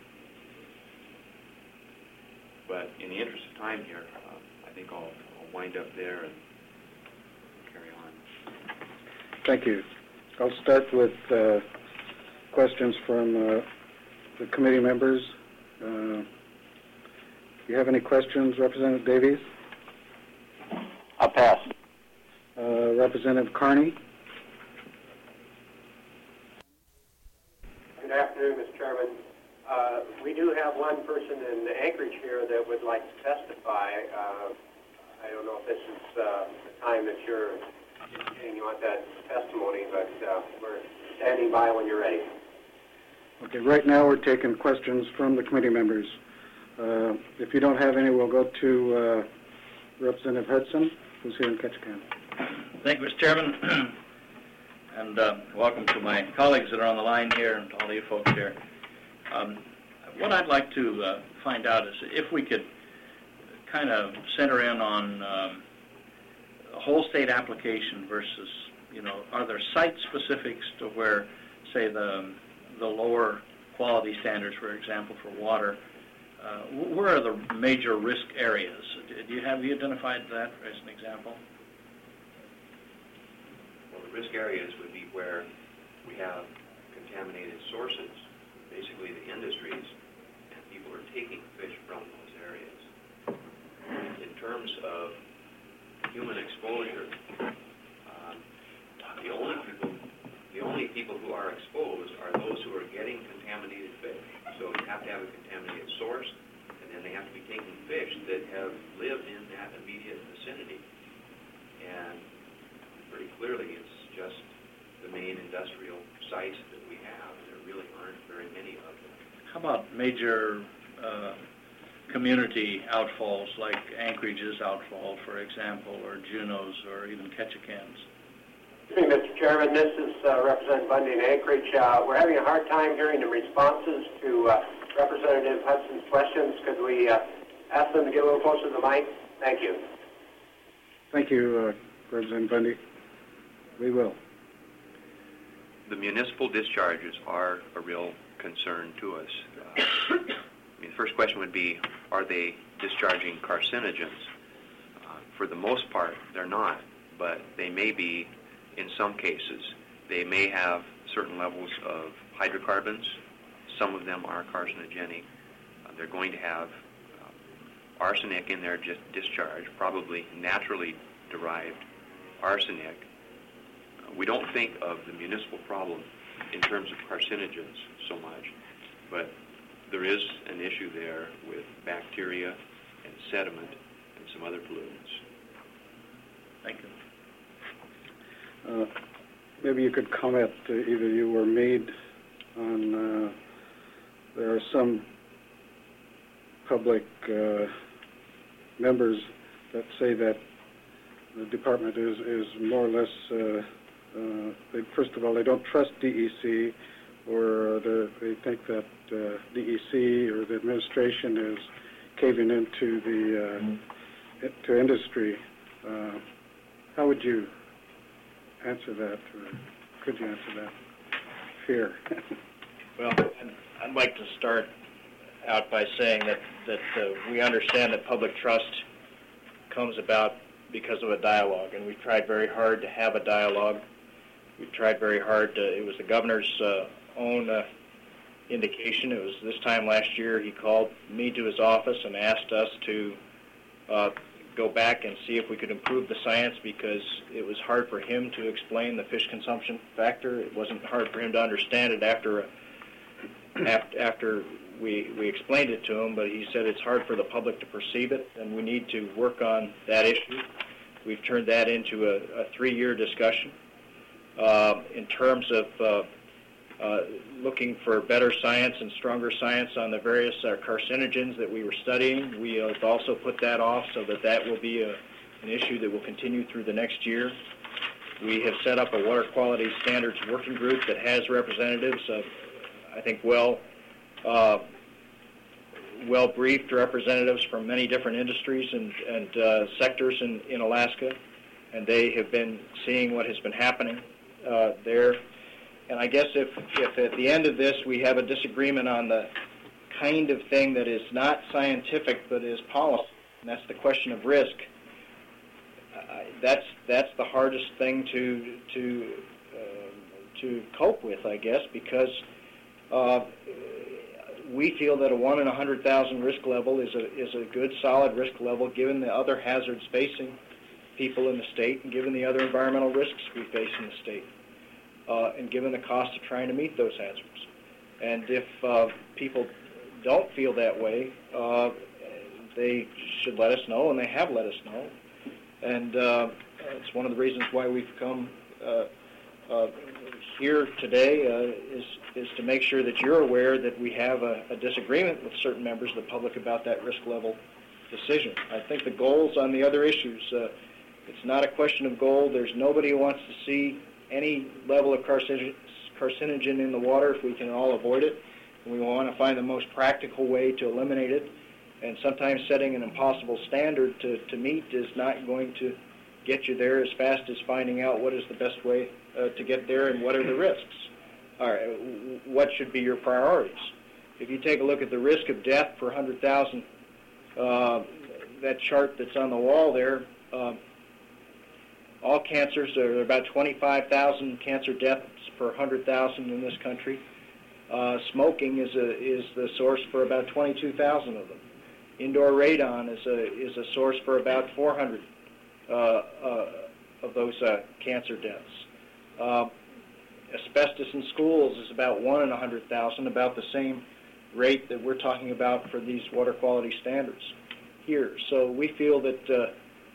But in the interest of time here, I think I'll wind up there and carry on. Thank you. I'll start with questions from the committee members. Do you have any questions, Representative Davies? I'll pass. Representative Carney? Good afternoon, Mr. Chairman. We do have one person in Anchorage here that would like to testify. I don't know if this is the time that you're indicating you want that testimony, but we're standing by when you're ready. Okay, right now we're taking questions from the committee members. If you don't have any, we'll go to Representative Hudson, who's here in Ketchikan. Thank you, Mr. Chairman, and welcome to my colleagues that are on the line here and to all you folks here. What I'd like to find out is if we could kind of center in on a whole state application versus, are there site specifics to where, say, the lower quality standards, for example, for water, where are the major risk areas? Have you identified that as an example? Well, the risk areas would be where we have contaminated sources, basically the industries, and people are taking fish from those areas. In terms of human exposure, the only people who are exposed are those who are getting contaminated fish. So you have to have a contaminated source, and then they have to be taking fish that have lived in that immediate vicinity. And pretty clearly, it's just the main industrial sites that we have, and there really aren't very many of them. How about major community outfalls like Anchorage's outfall, for example, or Juneau's, or even Ketchikan's? Mr. Chairman, this is Representative Bundy in Anchorage. We're having a hard time hearing the responses to Representative Hudson's questions. Could we ask them to get a little closer to the mic? Thank you. Thank you, Representative Bundy. We will. The municipal discharges are a real concern to us. The first question would be, are they discharging carcinogens? For the most part, they're not, but they may be in some cases. They may have certain levels of hydrocarbons. Some of them are carcinogenic. They're going to have arsenic in their discharge, probably naturally derived arsenic. We don't think of the municipal problem in terms of carcinogens so much, but there is an issue there with bacteria and sediment and some other pollutants. Thank you. Maybe you could comment, either you or Meade, on there are some public members that say that the department is more or less, first of all, they don't trust DEC, or they think that DEC or the administration is caving into to industry. How would you answer that, or could you answer that fear? Well, I'd like to start out by saying that we understand that public trust comes about because of a dialogue, and we've tried very hard to have a dialogue. We've tried very hard it was the governor's own indication. It was this time last year he called me to his office and asked us to go back and see if we could improve the science, because it was hard for him to explain the fish consumption factor. It wasn't hard for him to understand it after we explained it to him, but he said it's hard for the public to perceive it, and we need to work on that issue. We've turned that into a 3-year discussion. In terms of looking for better science and stronger science on the various carcinogens that we were studying, we have also put that off so that will be an issue that will continue through the next year. We have set up a water quality standards working group that has representatives, I think well-briefed representatives from many different industries and sectors in Alaska, and they have been seeing what has been happening there. And I guess if at the end of this we have a disagreement on the kind of thing that is not scientific but is policy, and that's the question of risk, that's the hardest thing to cope with, I guess, because we feel that a 1 in 100,000 risk level is a good, solid risk level given the other hazards facing people in the state and given the other environmental risks we face in the state, and given the cost of trying to meet those hazards. And if people don't feel that way, they should let us know, and they have let us know. And it's one of the reasons why we've come here today is to make sure that you're aware that we have a disagreement with certain members of the public about that risk level decision. I think the goals on the other issues, it's not a question of goal. There's nobody who wants to see any level of carcinogen in the water if we can all avoid it. And we want to find the most practical way to eliminate it. And sometimes setting an impossible standard to meet is not going to get you there as fast as finding out what is the best way to get there and what are the risks. All right, what should be your priorities? If you take a look at the risk of death per 100,000, that chart that's on the wall there, all cancers are about 25,000 cancer deaths per 100,000 in this country. Smoking is the source for about 22,000 of them. Indoor radon is a source for about 400 of those cancer deaths. Asbestos in schools is about 1 in 100,000, about the same rate that we're talking about for these water quality standards here. So we feel that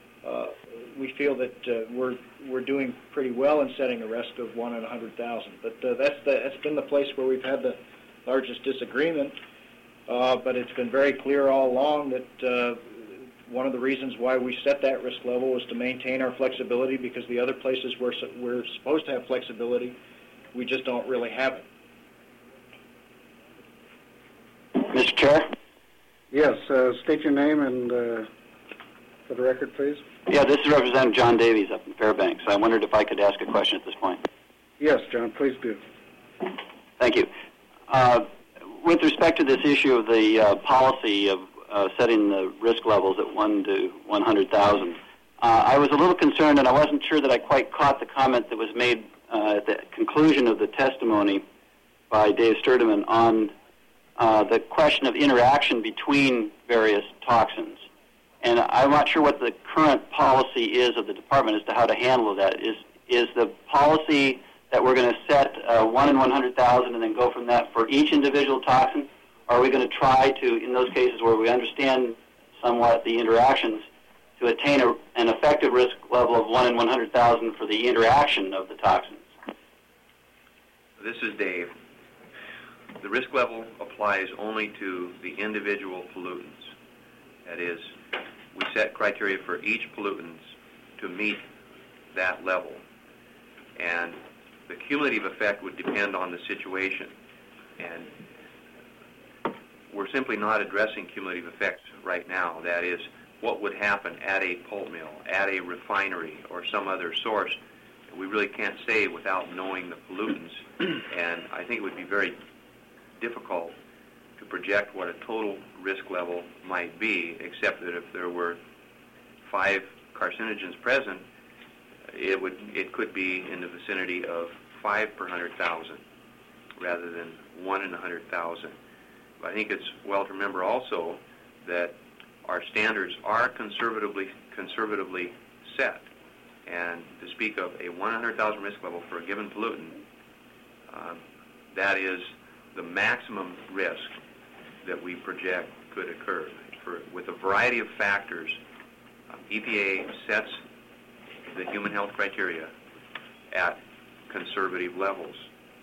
we're doing pretty well in setting a risk of 1 in 100,000. But that's been the place where we've had the largest disagreement. But it's been very clear all along that one of the reasons why we set that risk level was to maintain our flexibility, because the other places where we're supposed to have flexibility, we just don't really have it. Mr. Chair? Yes, state your name and for the record, please. Yeah, this is Representative John Davies up in Fairbanks. I wondered if I could ask a question at this point. Yes, John, please do. Thank you. With respect to this issue of the policy of setting the risk levels at 1 to 100,000, I was a little concerned, and I wasn't sure that I quite caught the comment that was made at the conclusion of the testimony by Dave Sturdeman on the question of interaction between various toxins. And I'm not sure what the current policy is of the department as to how to handle that. Is the policy that we're going to set 1 in 100,000 and then go from that for each individual toxin? Or are we going to try to, in those cases where we understand somewhat the interactions, to attain an effective risk level of 1 in 100,000 for the interaction of the toxins? This is Dave. The risk level applies only to the individual pollutants. That is, we set criteria for each pollutant to meet that level. And the cumulative effect would depend on the situation. And we're simply not addressing cumulative effects right now. That is, what would happen at a pulp mill, at a refinery, or some other source. We really can't say without knowing the pollutants. And I think it would be very difficult to project what a total risk level might be, except that if there were 5 carcinogens present, it could be in the vicinity of 5 per 100,000 rather than 1 in 100,000. But I think it's well to remember also that our standards are conservatively set, and to speak of a 100,000 risk level for a given pollutant, that is the maximum risk that we project could occur. With a variety of factors, EPA sets the human health criteria at conservative levels.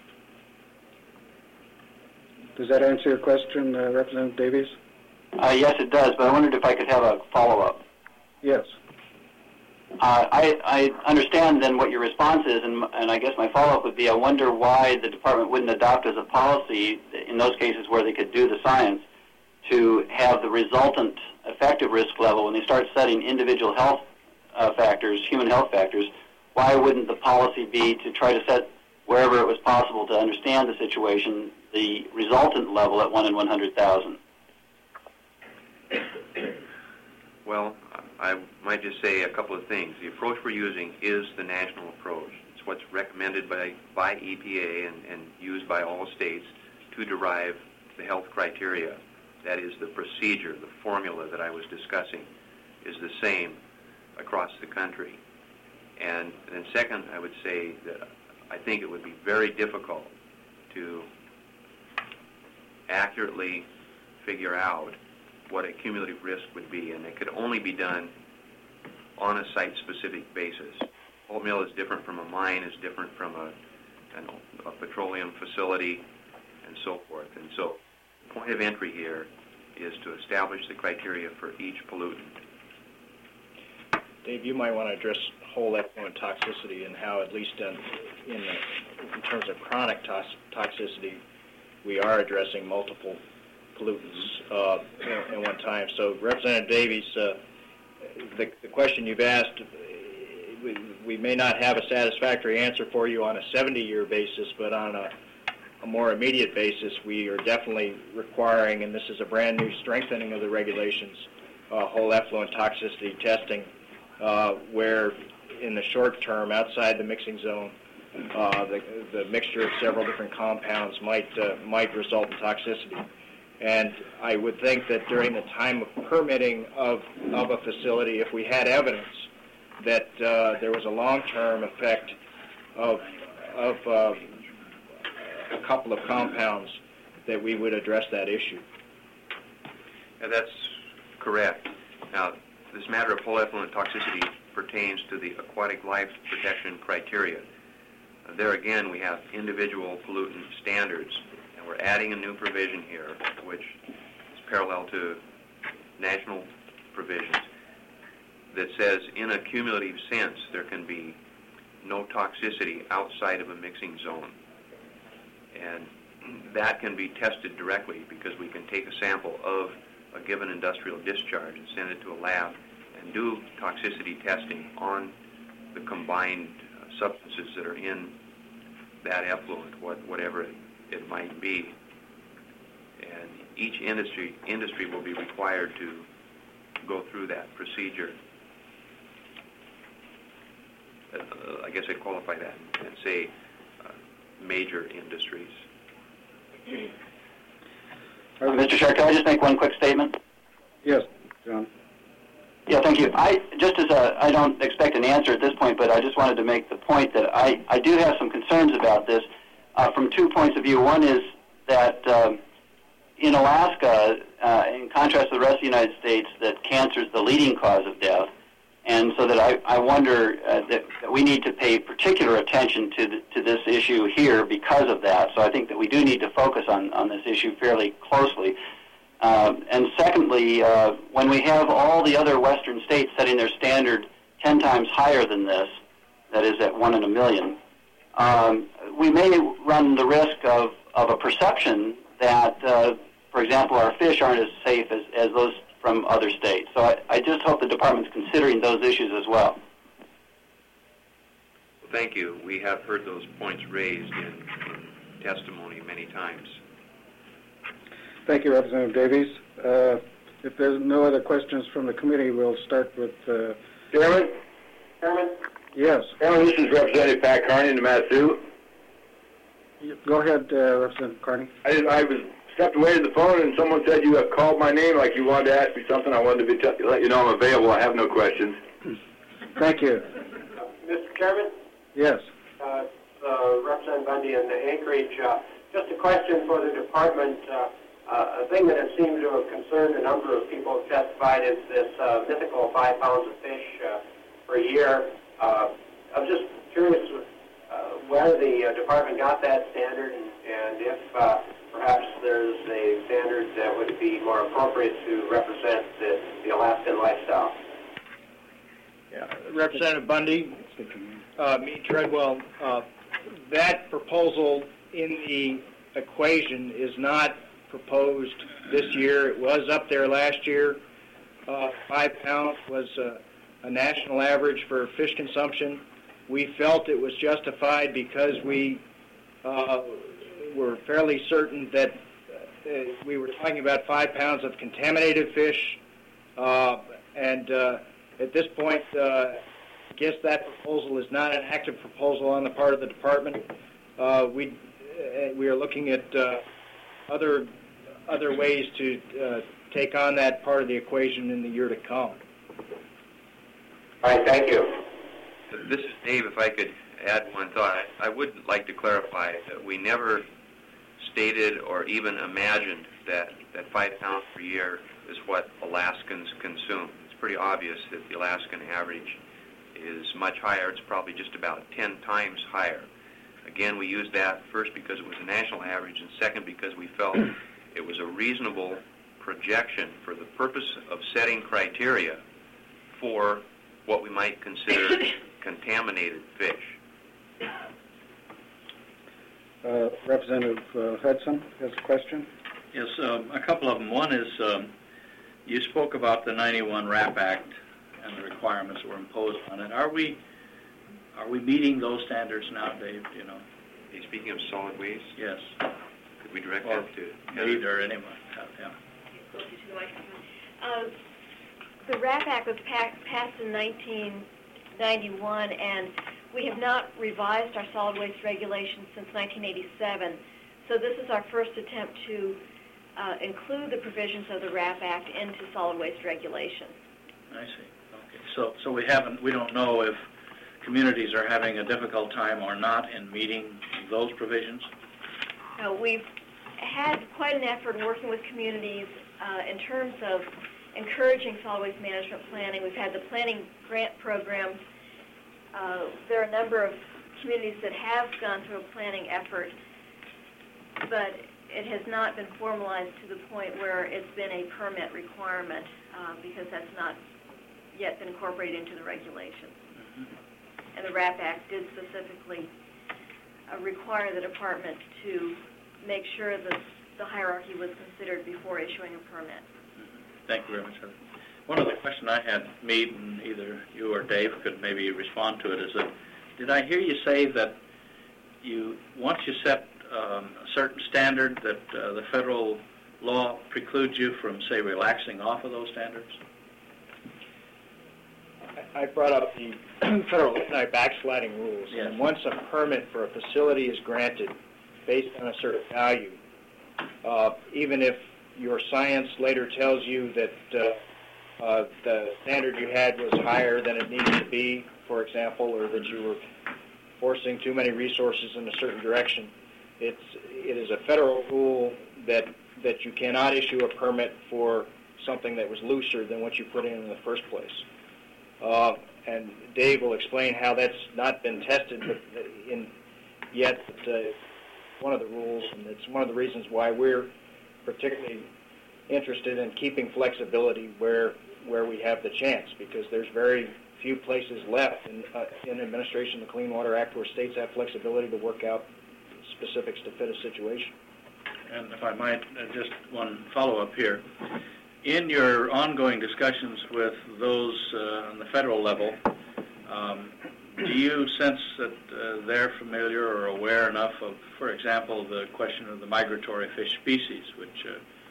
Does that answer your question, Representative Davies? Yes, it does, but I wondered if I could have a follow-up. Yes. I understand then what your response is, and I guess my follow-up would be, I wonder why the department wouldn't adopt as a policy, in those cases where they could do the science, to have the resultant effective risk level when they start setting individual health factors, human health factors. Why wouldn't the policy be to try to set, wherever it was possible to understand the situation, the resultant level at 1 in 100,000? Well, I might just say a couple of things. The approach we're using is the national approach. It's what's recommended by EPA and used by all states to derive the health criteria. That is, the procedure, the formula that I was discussing is the same across the country. And then second, I would say that I think it would be very difficult to accurately figure out what a cumulative risk would be, and it could only be done on a site-specific basis. Pulp mill is different from a mine, is different from a petroleum facility, and so forth. And so the point of entry here is to establish the criteria for each pollutant. Dave, you might want to address whole effluent toxicity and how, at least in terms of chronic toxicity, we are addressing multiple pollutants at one time. So, Representative Davies, the question you've asked, we may not have a satisfactory answer for you on a 70-year basis, but on a more immediate basis, we are definitely requiring, and this is a brand new strengthening of the regulations, whole effluent toxicity testing, where in the short term, outside the mixing zone, the mixture of several different compounds might result in toxicity. And I would think that during the time of permitting of a facility, if we had evidence that there was a long-term effect of a couple of compounds, that we would address that issue. Yeah, that's correct. Now, this matter of whole effluent toxicity pertains to the aquatic life protection criteria. There again, we have individual pollutant standards, and we're adding a new provision here, which is parallel to national provisions, that says in a cumulative sense there can be no toxicity outside of a mixing zone. And that can be tested directly because we can take a sample of a given industrial discharge and send it to a lab and do toxicity testing on the combined substances that are in that effluent, whatever it might be. And each industry will be required to go through that procedure. I guess I'd qualify that and say major industries. Mr. Chair, can I just make one quick statement? Yes, John. Yeah, thank you. I don't expect an answer at this point, but I just wanted to make the point that I do have some concerns about this from 2 points of view. One is that in Alaska, in contrast to the rest of the United States, that cancer is the leading cause of death. And so that I wonder that we need to pay particular attention to this issue here because of that. So I think that we do need to focus on this issue fairly closely. And secondly, when we have all the other Western states setting their standard 10 times higher than this, that is at 1 in a million, we may run the risk of a perception that, for example, our fish aren't as safe as those from other states. So I just hope the department's considering those issues as well. Thank you. We have heard those points raised in testimony many times. Thank you, Representative Davies. If there's no other questions from the committee, we'll start with... Chairman? Yes. Chairman, this is Representative Pat Carney in the Mat-Su. Go ahead, Representative Carney. I was stepped away to the phone and someone said you have called my name like you wanted to ask me something. I wanted to let you know I'm available. I have no questions. Thank you. Mr. Chairman? Yes. Representative Bundy in Anchorage. Just a question for the department. A thing that has seemed to have concerned a number of people who testified is this mythical 5 pounds of fish per year. I'm just curious whether the department got that standard and if perhaps there's a standard that would be more appropriate to represent the Alaskan lifestyle. Yeah, Representative Bundy, Meade Treadwell, that proposal in the equation is not proposed this year. It was up there last year. 5 pounds was a national average for fish consumption. We felt it was justified because we were fairly certain that we were talking about 5 pounds of contaminated fish, and at this point, I guess that proposal is not an active proposal on the part of the department. We are looking at other ways to take on that part of the equation in the year to come. All right, thank you. This is Dave. If I could add one thought, I would like to clarify that we never stated or even imagined that 5 pounds per year is what Alaskans consume. It's pretty obvious that the Alaskan average is much higher. It's probably just about 10 times higher. Again, we used that first because it was a national average, and second because we felt it was a reasonable projection for the purpose of setting criteria for what we might consider contaminated fish. Representative Hudson has a question. Yes, a couple of them. One is you spoke about the 91 RAP Act and the requirements that were imposed on it. Are we meeting those standards now, Dave? Do you know? Speaking of solid waste, yes. Could we direct that to Meade or anyone? Yeah. The RAP Act was passed in 1991, and we have not revised our solid waste regulations since 1987. So this is our first attempt to include the provisions of the RAP Act into solid waste regulations. I see. Okay. So we don't know if communities are having a difficult time or not in meeting those provisions? We've had quite an effort in working with communities in terms of encouraging solid waste management planning. We've had the planning grant program. There are a number of communities that have gone through a planning effort, but it has not been formalized to the point where it's been a permit requirement because that's not yet been incorporated into the regulations. Mm-hmm. And the RAP Act did specifically require the department to make sure that the hierarchy was considered before issuing a permit. Mm-hmm. Thank you very much. One other question I had, Meade, and either you or Dave could maybe respond to it, is that did I hear you say that once you set a certain standard that the federal law precludes you from, say, relaxing off of those standards? I brought up the federal backsliding rules. Yes. And once a permit for a facility is granted based on a certain value, even if your science later tells you that the standard you had was higher than it needed to be, for example, or that you were forcing too many resources in a certain direction, it is a federal rule that you cannot issue a permit for something that was looser than what you put in the first place. And Dave will explain how that's not been tested yet. But one of the rules, and it's one of the reasons why we're particularly interested in keeping flexibility where we have the chance, because there's very few places left in administration of the Clean Water Act where states have flexibility to work out specifics to fit a situation. And if I might, just one follow-up here. In your ongoing discussions with those on the federal level, do you sense that they're familiar or aware enough of, for example, the question of the migratory fish species, which,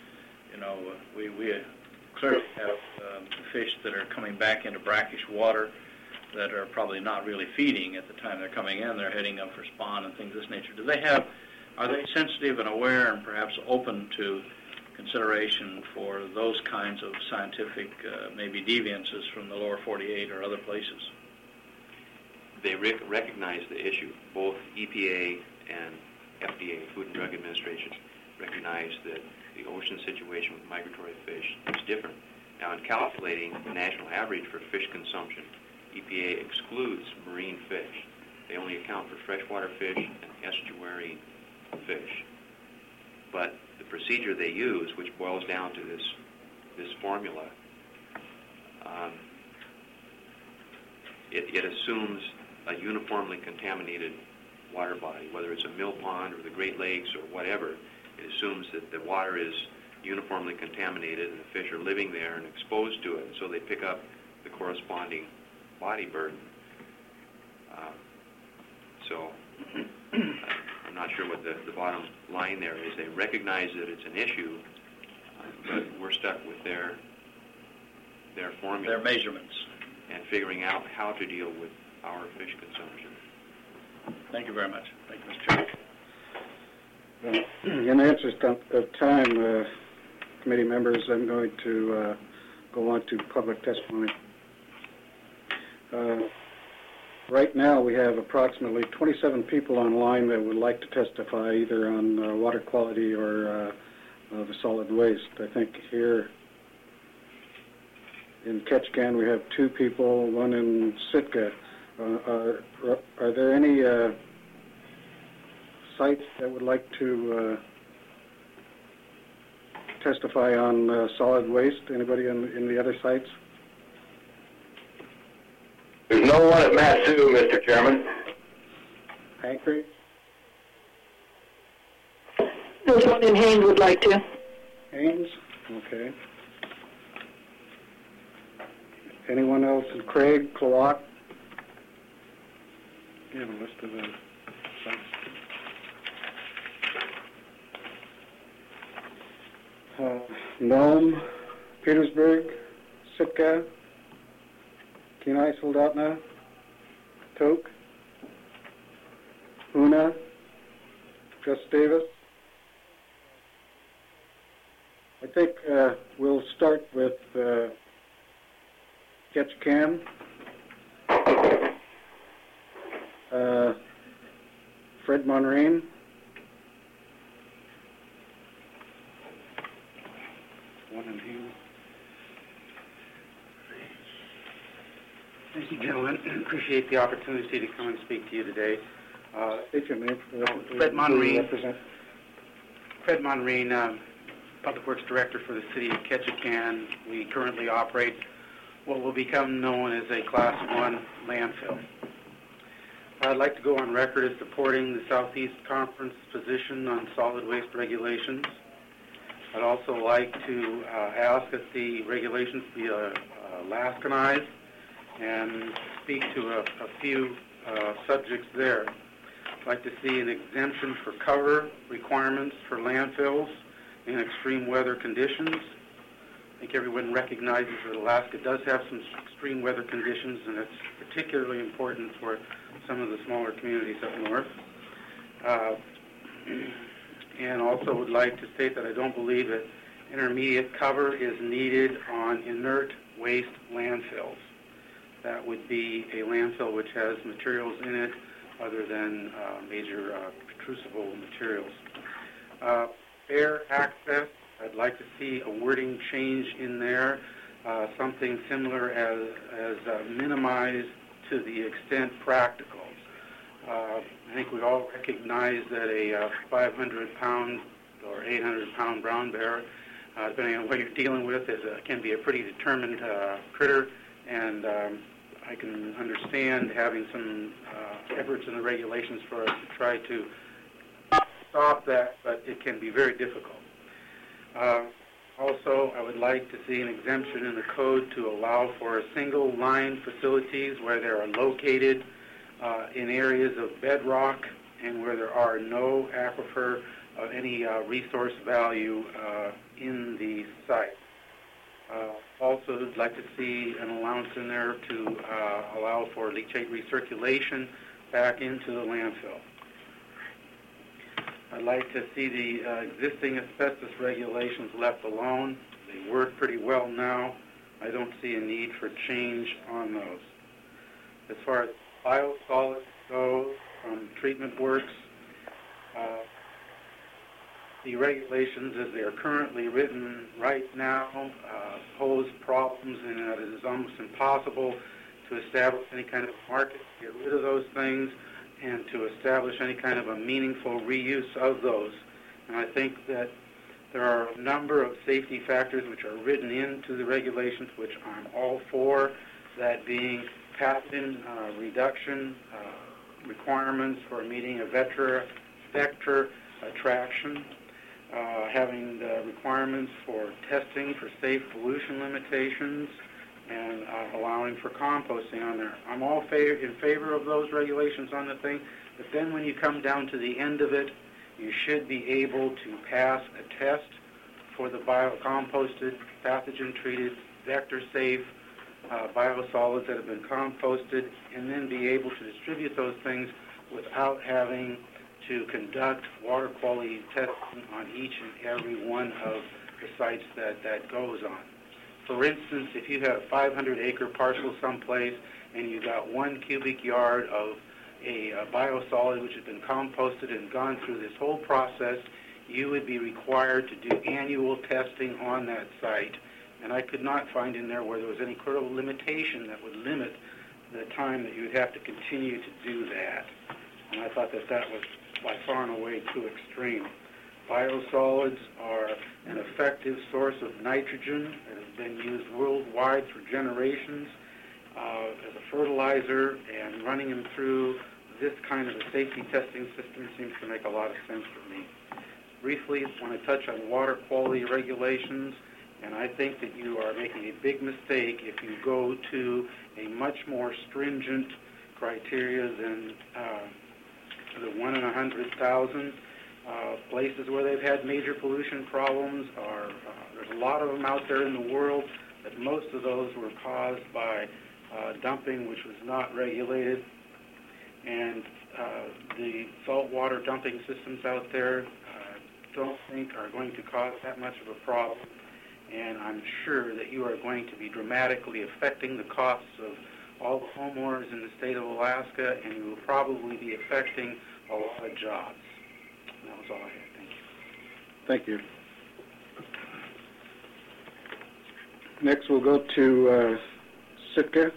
we clearly have fish that are coming back into brackish water that are probably not really feeding at the time they're coming in. They're heading up for spawn and things of this nature. Are they sensitive and aware and perhaps open to consideration for those kinds of scientific maybe deviances from the lower 48 or other places? They recognize the issue. Both EPA and FDA, Food and Drug Administration, recognize that the ocean situation with migratory fish is different. Now, in calculating the national average for fish consumption, EPA excludes marine fish. They only account for freshwater fish and estuary fish. But the procedure they use, which boils down to this formula, it assumes a uniformly contaminated water body, whether it's a mill pond or the Great Lakes or whatever. It assumes that the water is uniformly contaminated and the fish are living there and exposed to it, and so they pick up the corresponding body burden. So I'm not sure what the bottom line there is. They recognize that it's an issue, but we're stuck with their formula. Their measurements. And figuring out how to deal with our fish consumption. Thank you very much. Thank you, Mr. Chairman. In the interest of time, committee members, I'm going to go on to public testimony. Right now, we have approximately 27 people online that would like to testify either on water quality or the solid waste. I think here in Ketchikan we have 2 people, one in Sitka. Are there any sites that would like to testify on solid waste? Anybody in the other sites? There's no one at Matsu, Mr. Chairman. Anchorage? There's one in Haines would like to. Haines? Okay. Anyone else in Craig, Klawock? You have a list of the sites. Nome, Petersburg, Sitka, Kenai, Soldotna, Tok, Una, Gustavus. I think we'll start with Ketchikan. Fred Monrain. One in here. Thank you, gentlemen. Appreciate the opportunity to come and speak to you today. State your name. Fred Monrain. Fred Monrain, Public Works Director for the City of Ketchikan. We currently operate what will become known as a Class 1 landfill. I'd like to go on record as supporting the Southeast Conference position on solid waste regulations. I'd also like to ask that the regulations be Alaskanized and speak to a few subjects there. I'd like to see an exemption for cover requirements for landfills in extreme weather conditions. I think everyone recognizes that Alaska does have some extreme weather conditions, and it's particularly important for some of the smaller communities up north. And also would like to state that I don't believe that intermediate cover is needed on inert waste landfills. That would be a landfill which has materials in it other than major protrusible materials. Fair access, I'd like to see a wording change in there, something similar as minimized to the extent practical. I think we all recognize that a 500-pound or 800-pound brown bear, depending on what you're dealing with, can be a pretty determined critter, and I can understand having some efforts in the regulations for us to try to stop that, but it can be very difficult. Also, I would like to see an exemption in the code to allow for single line facilities where they are located in areas of bedrock and where there are no aquifer of any resource value in the site. Also, I'd like to see an allowance in there to allow for leachate recirculation back into the landfill. I'd like to see the existing asbestos regulations left alone. They work pretty well now. I don't see a need for change on those. As far as biosolids go from Treatment Works, the regulations as they are currently written right now pose problems in that it is almost impossible to establish any kind of market to get rid of those things and to establish any kind of a meaningful reuse of those. And I think that there are a number of safety factors which are written into the regulations which I'm all for, that being pathogen reduction requirements for meeting a vector attraction, having the requirements for testing for safe pollution limitations, and allowing for composting on there. I'm all in favor of those regulations on the thing, but then when you come down to the end of it, you should be able to pass a test for the biocomposted, pathogen-treated, vector-safe biosolids that have been composted, and then be able to distribute those things without having to conduct water quality testing on each and every one of the sites that goes on. For instance, if you have a 500-acre parcel someplace and you got 1 cubic yard of a biosolid which has been composted and gone through this whole process, you would be required to do annual testing on that site. And I could not find in there where there was any critical limitation that would limit the time that you would have to continue to do that. And I thought that was by far and away too extreme. Biosolids are an effective source of nitrogen that has been used worldwide for generations as a fertilizer, and running them through this kind of a safety testing system seems to make a lot of sense for me. Briefly, I want to touch on water quality regulations, and I think that you are making a big mistake if you go to a much more stringent criteria than the 1 in 100,000. Places where they've had major pollution problems there's a lot of them out there in the world, but most of those were caused by dumping which was not regulated. And the saltwater dumping systems out there don't think are going to cause that much of a problem. And I'm sure that you are going to be dramatically affecting the costs of all the homeowners in the state of Alaska, and you will probably be affecting a lot of jobs. And that was all I had. Thank you. Thank you. Next, we'll go to Sitka.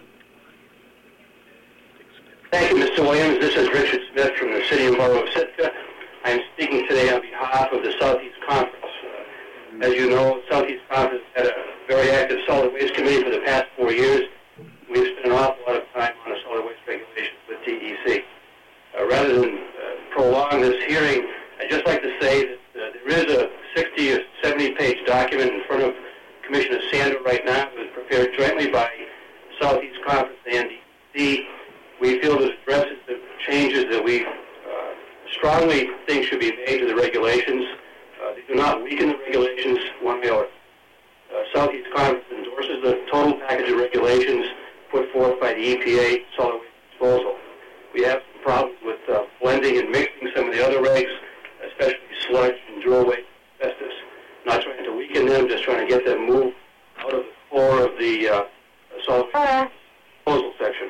Thank you, Mr. Williams. This is Richard Smith from the City and Borough of Sitka. I am speaking today on behalf of the Southeast Conference. As you know, Southeast Conference had a very active solid waste committee for the past 4 years. We've spent an awful lot of time on the solid waste regulations with DEC. Rather than prolong this hearing, I'd just like to say that there is a 60 or 70-page document in front of Commissioner Sander right now. It was prepared jointly by Southeast Conference and DEC. We feel this addresses the changes that we strongly think should be made to the regulations. They do not weaken the regulations one way or Southeast Conference endorses the total package of regulations put forth by the EPA solid waste disposal. We have some problems with blending and mixing some of the other regs, especially sludge and drill waste, asbestos. Not trying to weaken them, just trying to get them moved out of the floor of the solid waste disposal section.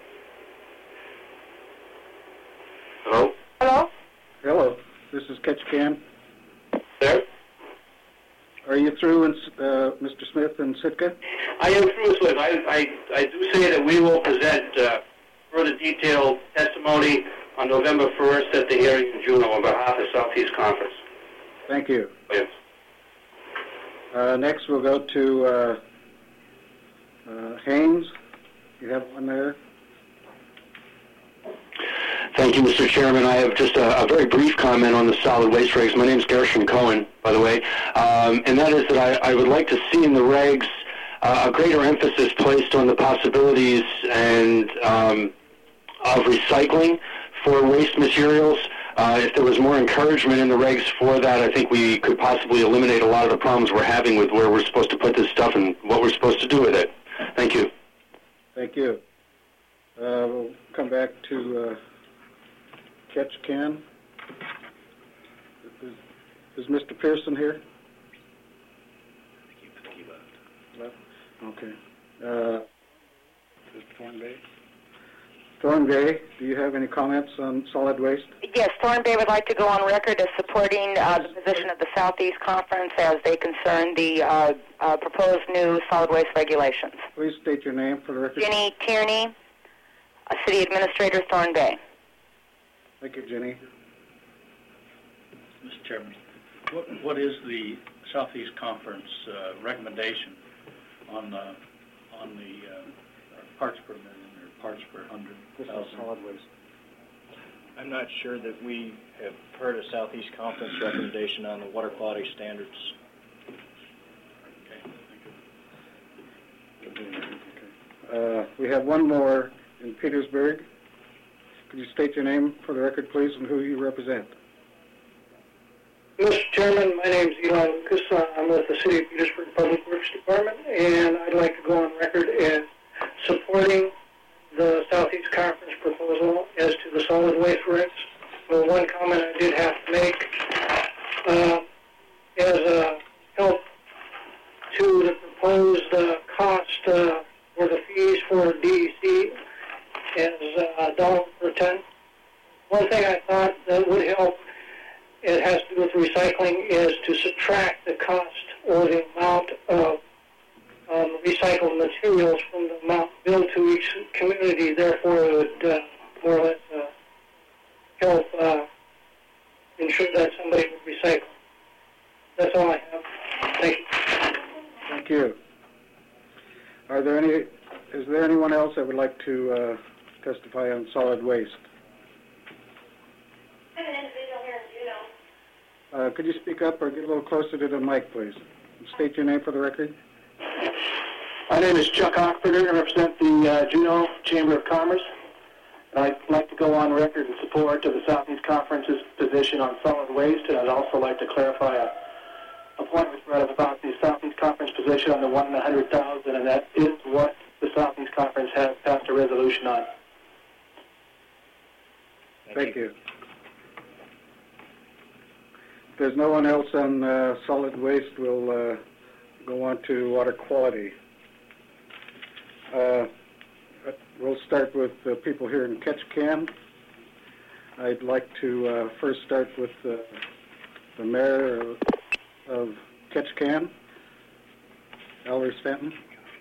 Hello? Hello? Hello, this is Ketchikan. There? Are you through, Mr. Smith in Sitka? I am through with. I do say that we will present further detailed testimony on November 1st at the hearing in Juneau on behalf of Southeast Conference. Thank you. Yes. Next, we'll go to Haynes. You have one there? Thank you, Mr. Chairman. I have just a very brief comment on the solid waste regs. My name is Gershon Cohen, by the way, and that is that I would like to see in the regs a greater emphasis placed on the possibilities and of recycling for waste materials. If there was more encouragement in the regs for that, I think we could possibly eliminate a lot of the problems we're having with where we're supposed to put this stuff and what we're supposed to do with it. Thank you. Thank you. We'll come back to Ketchikan. Is Mr. Pearson here? He left. Okay. Mr. Thornbay? Thornbay, do you have any comments on solid waste? Yes, Thornbay would like to go on record as supporting the position of the Southeast Conference as they concern the proposed new solid waste regulations. Please state your name for the record. Jenny Tierney, City Administrator, Thornbay. Thank you, Jenny. Mr. Chairman, what is the Southeast Conference recommendation on the parts permit in their parts per 100,000. This is solid waste. I'm not sure that we have heard a Southeast Conference recommendation on the water quality standards. We have one more in Petersburg. Could you state your name for the record, please, and who you represent? Mr. Chairman, my name is Eli Lucas. I'm with the City of Petersburg Public Works Department, and I'd like to go on record as supporting the Southeast Conference proposal as to the solid waste regs. Well, one comment I did have to make as a help to the proposed cost for the fees for DEC is $1 per ton. One thing I thought that would help, it has to do with recycling, is to subtract the cost or the amount of recycled materials from the amount billed to each community. Therefore, it would more or less help ensure that somebody would recycle. That's all I have. Thank you. Thank you. Is there anyone else that would like to testify on solid waste? I'm an individual here in Juneau. Could you speak up or get a little closer to the mic, please? And state your name for the record. My name is Chuck Ockford. I represent the Juneau Chamber of Commerce. And I'd like to go on record in support of the Southeast Conference's position on solid waste, and I'd also like to clarify a point was brought up about the Southeast Conference position on the 1 in 100,000, and that is what the Southeast Conference has passed a resolution on. Thank you. If there's no one else on solid waste, we'll go on to water quality. We'll start with the people here in Ketchikan. I'd like to first start with the mayor of Ketchikan, Ellery Stanton.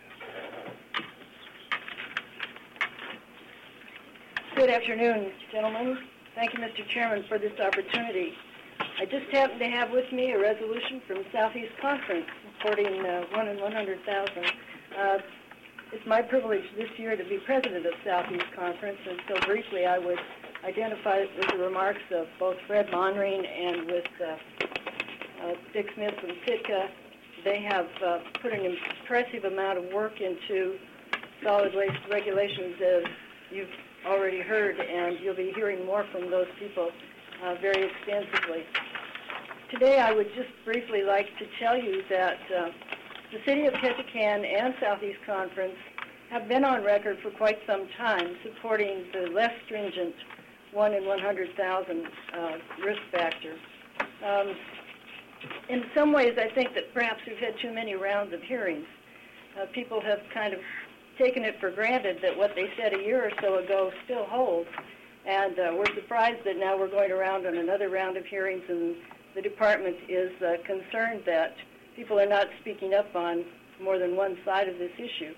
Good afternoon, gentlemen. Thank you, Mr. Chairman, for this opportunity. I just happen to have with me a resolution from Southeast Conference supporting 1 in 100,000. It's my privilege this year to be president of Southeast Conference, and so briefly I would identify it with the remarks of both Fred Monring and with Dick Smith from Sitka. They have put an impressive amount of work into solid waste regulations, as you've already heard, and you'll be hearing more from those people very extensively. Today I would just briefly like to tell you that the City of Ketchikan and Southeast Conference have been on record for quite some time supporting the less stringent 1 in 100,000 risk factor. In some ways, I think that perhaps we've had too many rounds of hearings. People have kind of taken it for granted that what they said a year or so ago still holds, and we're surprised that now we're going around on another round of hearings, and the department is concerned that people are not speaking up on more than one side of this issue.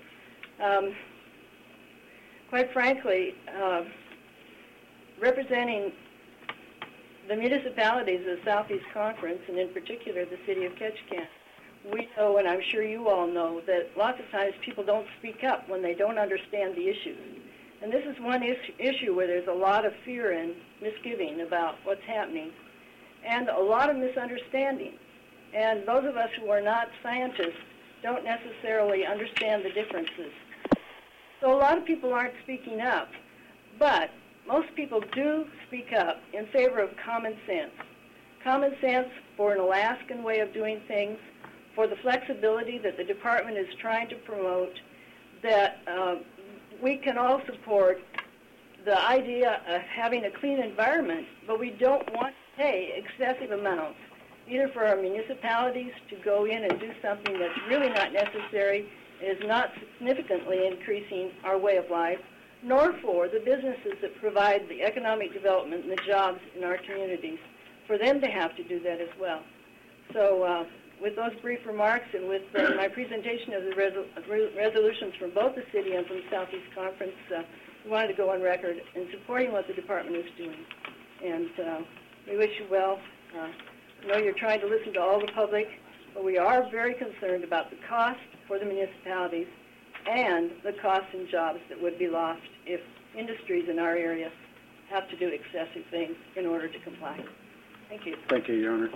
Quite frankly, representing the municipalities of the Southeast Conference, and in particular the City of Ketchikan, we know, and I'm sure you all know, that lots of times people don't speak up when they don't understand the issues. And this is one issue where there's a lot of fear and misgiving about what's happening, and a lot of misunderstanding. And those of us who are not scientists don't necessarily understand the differences. So a lot of people aren't speaking up, but most people do speak up in favor of common sense. Common sense for an Alaskan way of doing things, for the flexibility that the department is trying to promote, that we can all support the idea of having a clean environment, but we don't want to pay excessive amounts, either for our municipalities to go in and do something that's really not necessary, is not significantly increasing our way of life, nor for the businesses that provide the economic development and the jobs in our communities, for them to have to do that as well. So with those brief remarks and with my presentation of the resolutions from both the city and from the Southeast Conference, we wanted to go on record in supporting what the department is doing. And we wish you well. I know you're trying to listen to all the public, but we are very concerned about the cost for the municipalities and the costs and jobs that would be lost if industries in our area have to do excessive things in order to comply. Thank you. Thank you, Your Honor.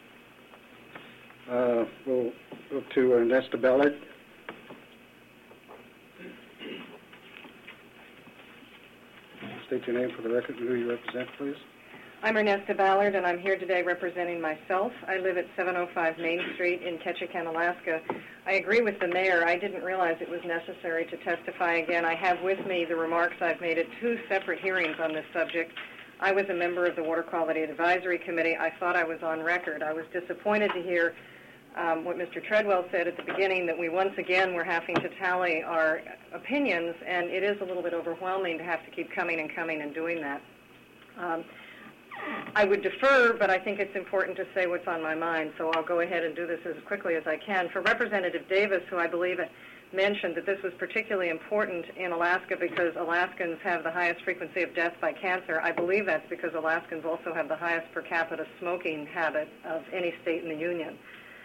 We'll go to Nesta Ballard. State your name for the record and who you represent, please. I'm Ernesta Ballard, and I'm here today representing myself. I live at 705 Main Street in Ketchikan, Alaska. I agree with the mayor. I didn't realize it was necessary to testify again. I have with me the remarks I've made at 2 separate hearings on this subject. I was a member of the Water Quality Advisory Committee. I thought I was on record. I was disappointed to hear what Mr. Treadwell said at the beginning, that we once again were having to tally our opinions, and it is a little bit overwhelming to have to keep coming and doing that. I would defer, but I think it's important to say what's on my mind, so I'll go ahead and do this as quickly as I can. For Representative Davis, who I believe mentioned that this was particularly important in Alaska because Alaskans have the highest frequency of death by cancer, I believe that's because Alaskans also have the highest per capita smoking habit of any state in the Union.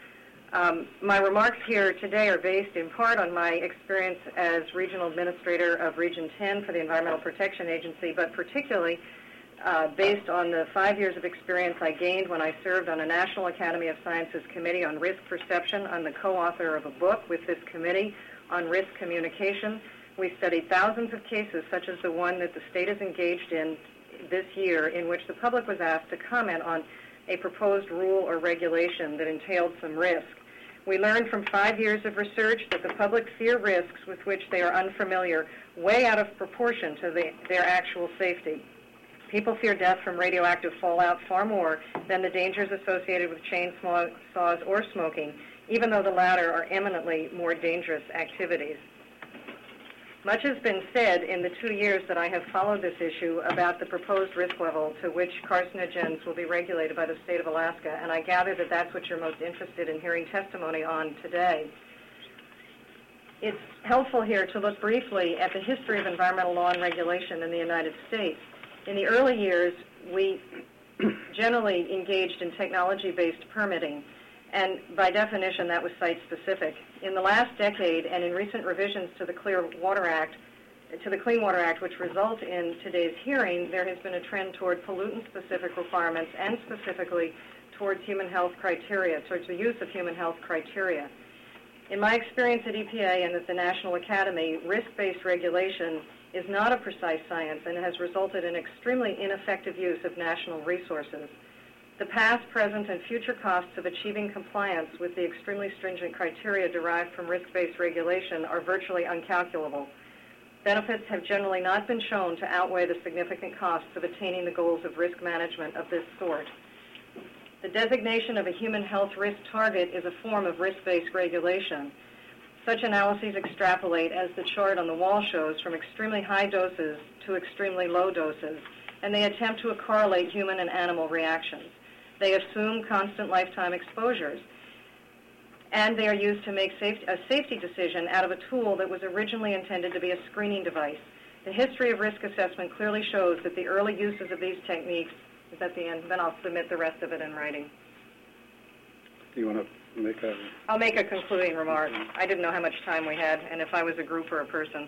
My remarks here today are based in part on my experience as Regional Administrator of Region 10 for the Environmental Protection Agency, but particularly based on the 5 years of experience I gained when I served on a National Academy of Sciences Committee on Risk Perception. I'm the co-author of a book with this committee on risk communication. We studied thousands of cases, such as the one that the state is engaged in this year, in which the public was asked to comment on a proposed rule or regulation that entailed some risk. We learned from 5 years of research that the public fear risks with which they are unfamiliar way out of proportion to their actual safety. People fear death from radioactive fallout far more than the dangers associated with chainsaws or smoking, even though the latter are eminently more dangerous activities. Much has been said in the 2 years that I have followed this issue about the proposed risk level to which carcinogens will be regulated by the state of Alaska, and I gather that that's what you're most interested in hearing testimony on today. It's helpful here to look briefly at the history of environmental law and regulation in the United States. In the early years, we generally engaged in technology-based permitting, and by definition, that was site-specific. In the last decade, and in recent revisions to the Clean Water Act, which result in today's hearing, there has been a trend toward pollutant-specific requirements and specifically towards human health criteria, towards the use of human health criteria. In my experience at EPA and at the National Academy, risk-based regulation is not a precise science and has resulted in extremely ineffective use of national resources. The past, present, and future costs of achieving compliance with the extremely stringent criteria derived from risk-based regulation are virtually uncalculable. Benefits have generally not been shown to outweigh the significant costs of attaining the goals of risk management of this sort. The designation of a human health risk target is a form of risk-based regulation. Such analyses extrapolate, as the chart on the wall shows, from extremely high doses to extremely low doses, and they attempt to correlate human and animal reactions. They assume constant lifetime exposures, and they are used to make a safety decision out of a tool that was originally intended to be a screening device. The history of risk assessment clearly shows that the early uses of these techniques is at the end. Then I'll submit the rest of it in writing. Do you want to make a... I'll make a concluding remark. I didn't know how much time we had, and if I was a group or a person.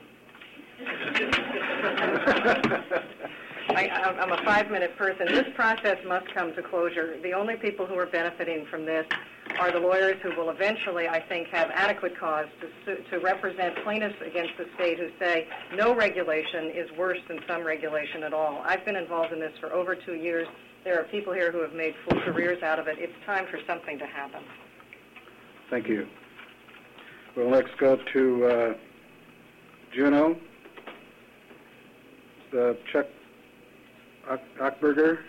I'm a 5-minute person. This process must come to closure. The only people who are benefiting from this are the lawyers who will eventually, I think, have adequate cause to represent plaintiffs against the state who say no regulation is worse than some regulation at all. I've been involved in this for over 2 years. There are people here who have made full careers out of it. It's time for something to happen. Thank you. We'll next go to Juneau. Chuck Ockberger.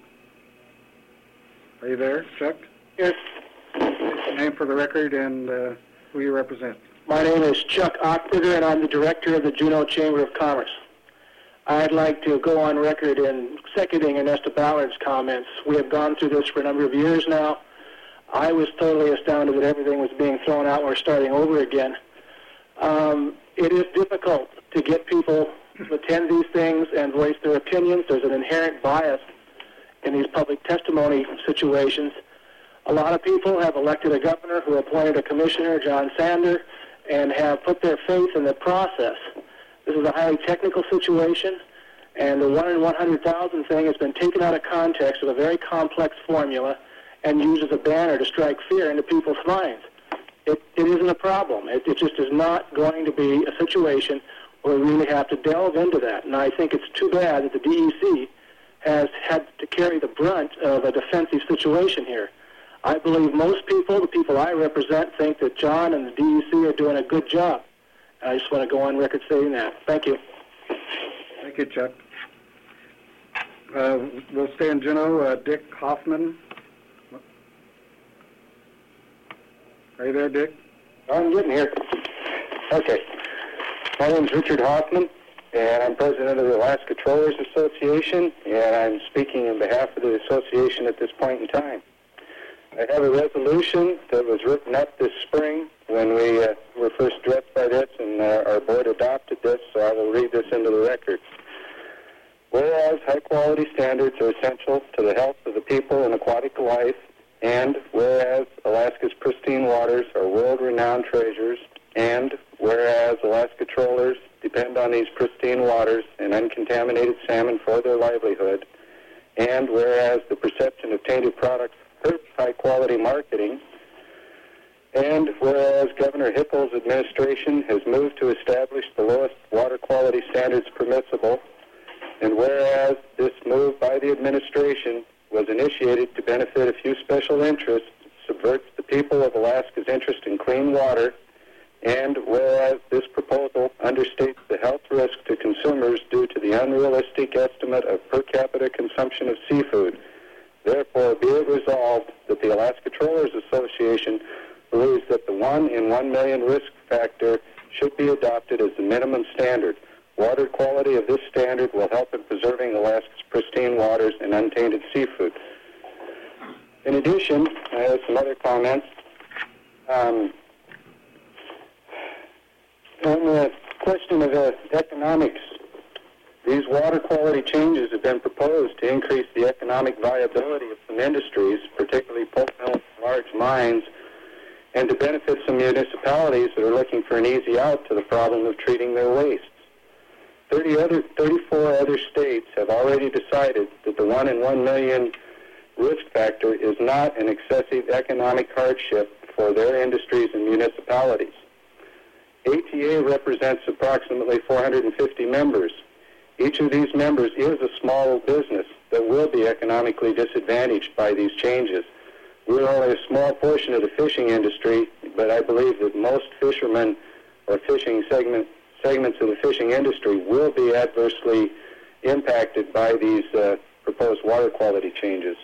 Are you there, Chuck? Yes. Name for the record and who you represent. My name is Chuck Ockberger, and I'm the director of the Juneau Chamber of Commerce. I'd like to go on record in seconding Ernesta Ballard's comments. We have gone through this for a number of years now. I was totally astounded that everything was being thrown out and we're starting over again. It is difficult to get people to attend these things and voice their opinions. There's an inherent bias in these public testimony situations. A lot of people have elected a governor who appointed a commissioner, John Sander, and have put their faith in the process. This is a highly technical situation, and the 1 in 100,000 thing has been taken out of context with a very complex formula and used as a banner to strike fear into people's minds. It isn't a problem. It just is not going to be a situation where we really have to delve into that. And I think it's too bad that the DEC has had to carry the brunt of a defensive situation here. I believe most people, the people I represent, think that John and the DEC are doing a good job. And I just want to go on record saying that. Thank you. Thank you, Chuck. We'll stay in Juneau. Dick Hoffman. Are you there, Dick? I'm getting here. Okay. My name is Richard Hoffman, and I'm president of the Alaska Trollers Association, and I'm speaking on behalf of the association at this point in time. I have a resolution that was written up this spring when we were first addressed by this, and our board adopted this, so I will read this into the record. Whereas high-quality standards are essential to the health of the people and aquatic life, and whereas Alaska's pristine waters are world-renowned treasures, and whereas Alaska trollers depend on these pristine waters and uncontaminated salmon for their livelihood, and whereas the perception of tainted products hurts high-quality marketing, and whereas Governor Hippel's administration has moved to establish the lowest water quality standards permissible, and whereas this move by the administration was initiated to benefit a few special interests, subverts the people of Alaska's interest in clean water, and whereas this proposal understates the health risk to consumers due to the unrealistic estimate of per capita consumption of seafood, therefore be it resolved that the Alaska Trollers Association believes that the 1 in 1 million risk factor should be adopted as the minimum standard. Water quality of this standard will help in preserving Alaska's pristine waters and untainted seafood. In addition, I have some other comments. On the question of economics, these water quality changes have been proposed to increase the economic viability of some industries, particularly pulp mills and large mines, and to benefit some municipalities that are looking for an easy out to the problem of treating their wastes. 34 other states have already decided that the 1 in 1 million risk factor is not an excessive economic hardship for their industries and municipalities. ATA represents approximately 450 members. Each of these members is a small business that will be economically disadvantaged by these changes. We're only a small portion of the fishing industry, but I believe that most fishermen or fishing segments of the fishing industry will be adversely impacted by these proposed water quality changes.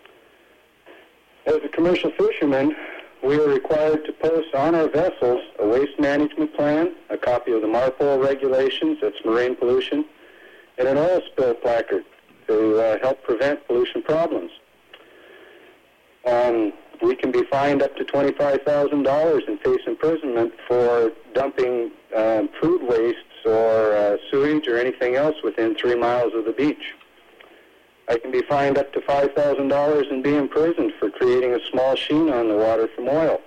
As a commercial fisherman, we are required to post on our vessels a waste management plan, a copy of the MARPOL regulations, that's marine pollution, and an oil spill placard to help prevent pollution problems. We can be fined up to $25,000 and face imprisonment for dumping food wastes or sewage or anything else within 3 miles of the beach. I can be fined up to $5,000 and be imprisoned for creating a small sheen on the water from oil.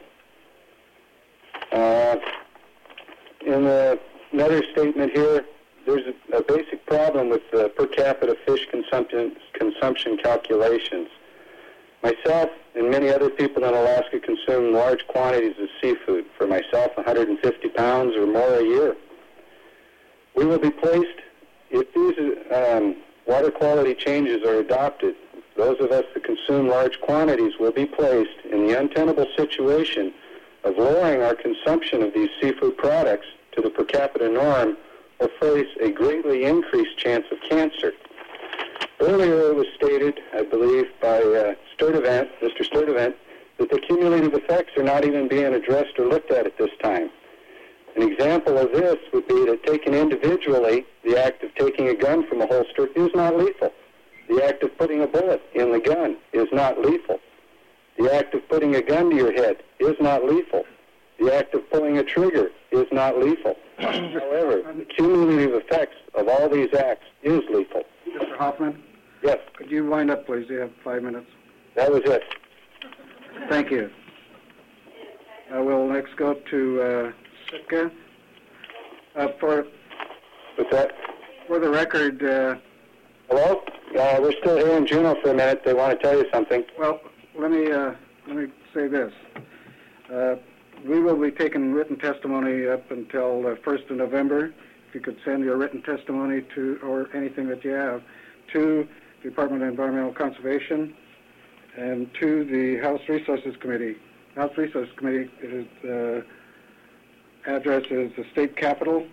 In another statement here, there's a basic problem with per capita fish consumption calculations. Myself and many other people in Alaska consume large quantities of seafood. For myself, 150 pounds or more a year. We will be placed, if these water quality changes are adopted, those of us that consume large quantities will be placed in the untenable situation of lowering our consumption of these seafood products to the per capita norm or face a greatly increased chance of cancer. Earlier it was stated, I believe, by Mr. Sturdivant, that the cumulative effects are not even being addressed or looked at this time. An example of this would be that taken individually, the act of taking a gun from a holster is not lethal. The act of putting a bullet in the gun is not lethal. The act of putting a gun to your head is not lethal. The act of pulling a trigger is not lethal. However, the cumulative effects of all these acts is lethal. Mr. Hoffman? Yes. Could you wind up, please? You have 5 minutes. That was it. Thank you. We'll next go to Sitka. For What's that? For the record, Hello? We're still here in Juneau for a minute. They want to tell you something. well, let me say this. We will be taking written testimony up until 1st of November. If you could send your written testimony to, or anything that you have, to the Department of Environmental Conservation and to the House Resources Committee. House Resources Committee is, address is the State Capitol,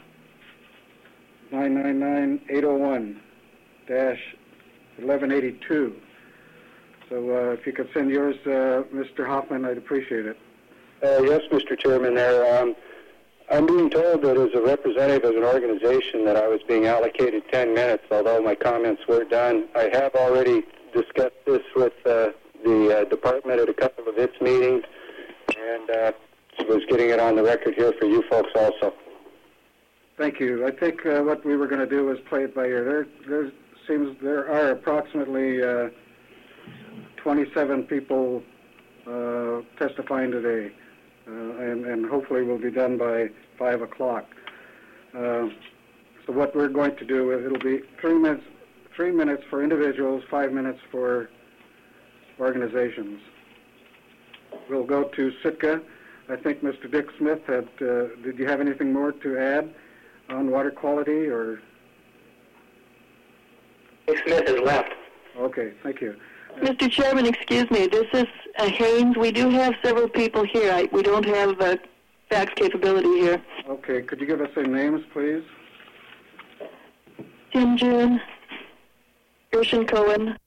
999-801-1182. So if you could send yours, Mr. Hoffman, I'd appreciate it. Yes, Mr. Chairman. There, I'm being told that as a representative of an organization that I was being allocated 10 minutes, although my comments were done. I have already discussed this with the department at a couple of its meetings, and was getting it on the record here for you folks also. Thank you. I think what we were going to do was play it by ear. There are approximately 27 people testifying today, and hopefully we'll be done by 5 o'clock. So what we're going to do is it'll be 3 minutes for individuals, 5 minutes for organizations. We'll go to Sitka. I think Mr. Dick Smith had. Did you have anything more to add on water quality, or? Dick Smith has left. Okay, thank you. Mr. Chairman, excuse me. This is Haynes. We do have several people here. We don't have fax capability here. Okay, could you give us their names, please? Tim June, Gershon Cohen,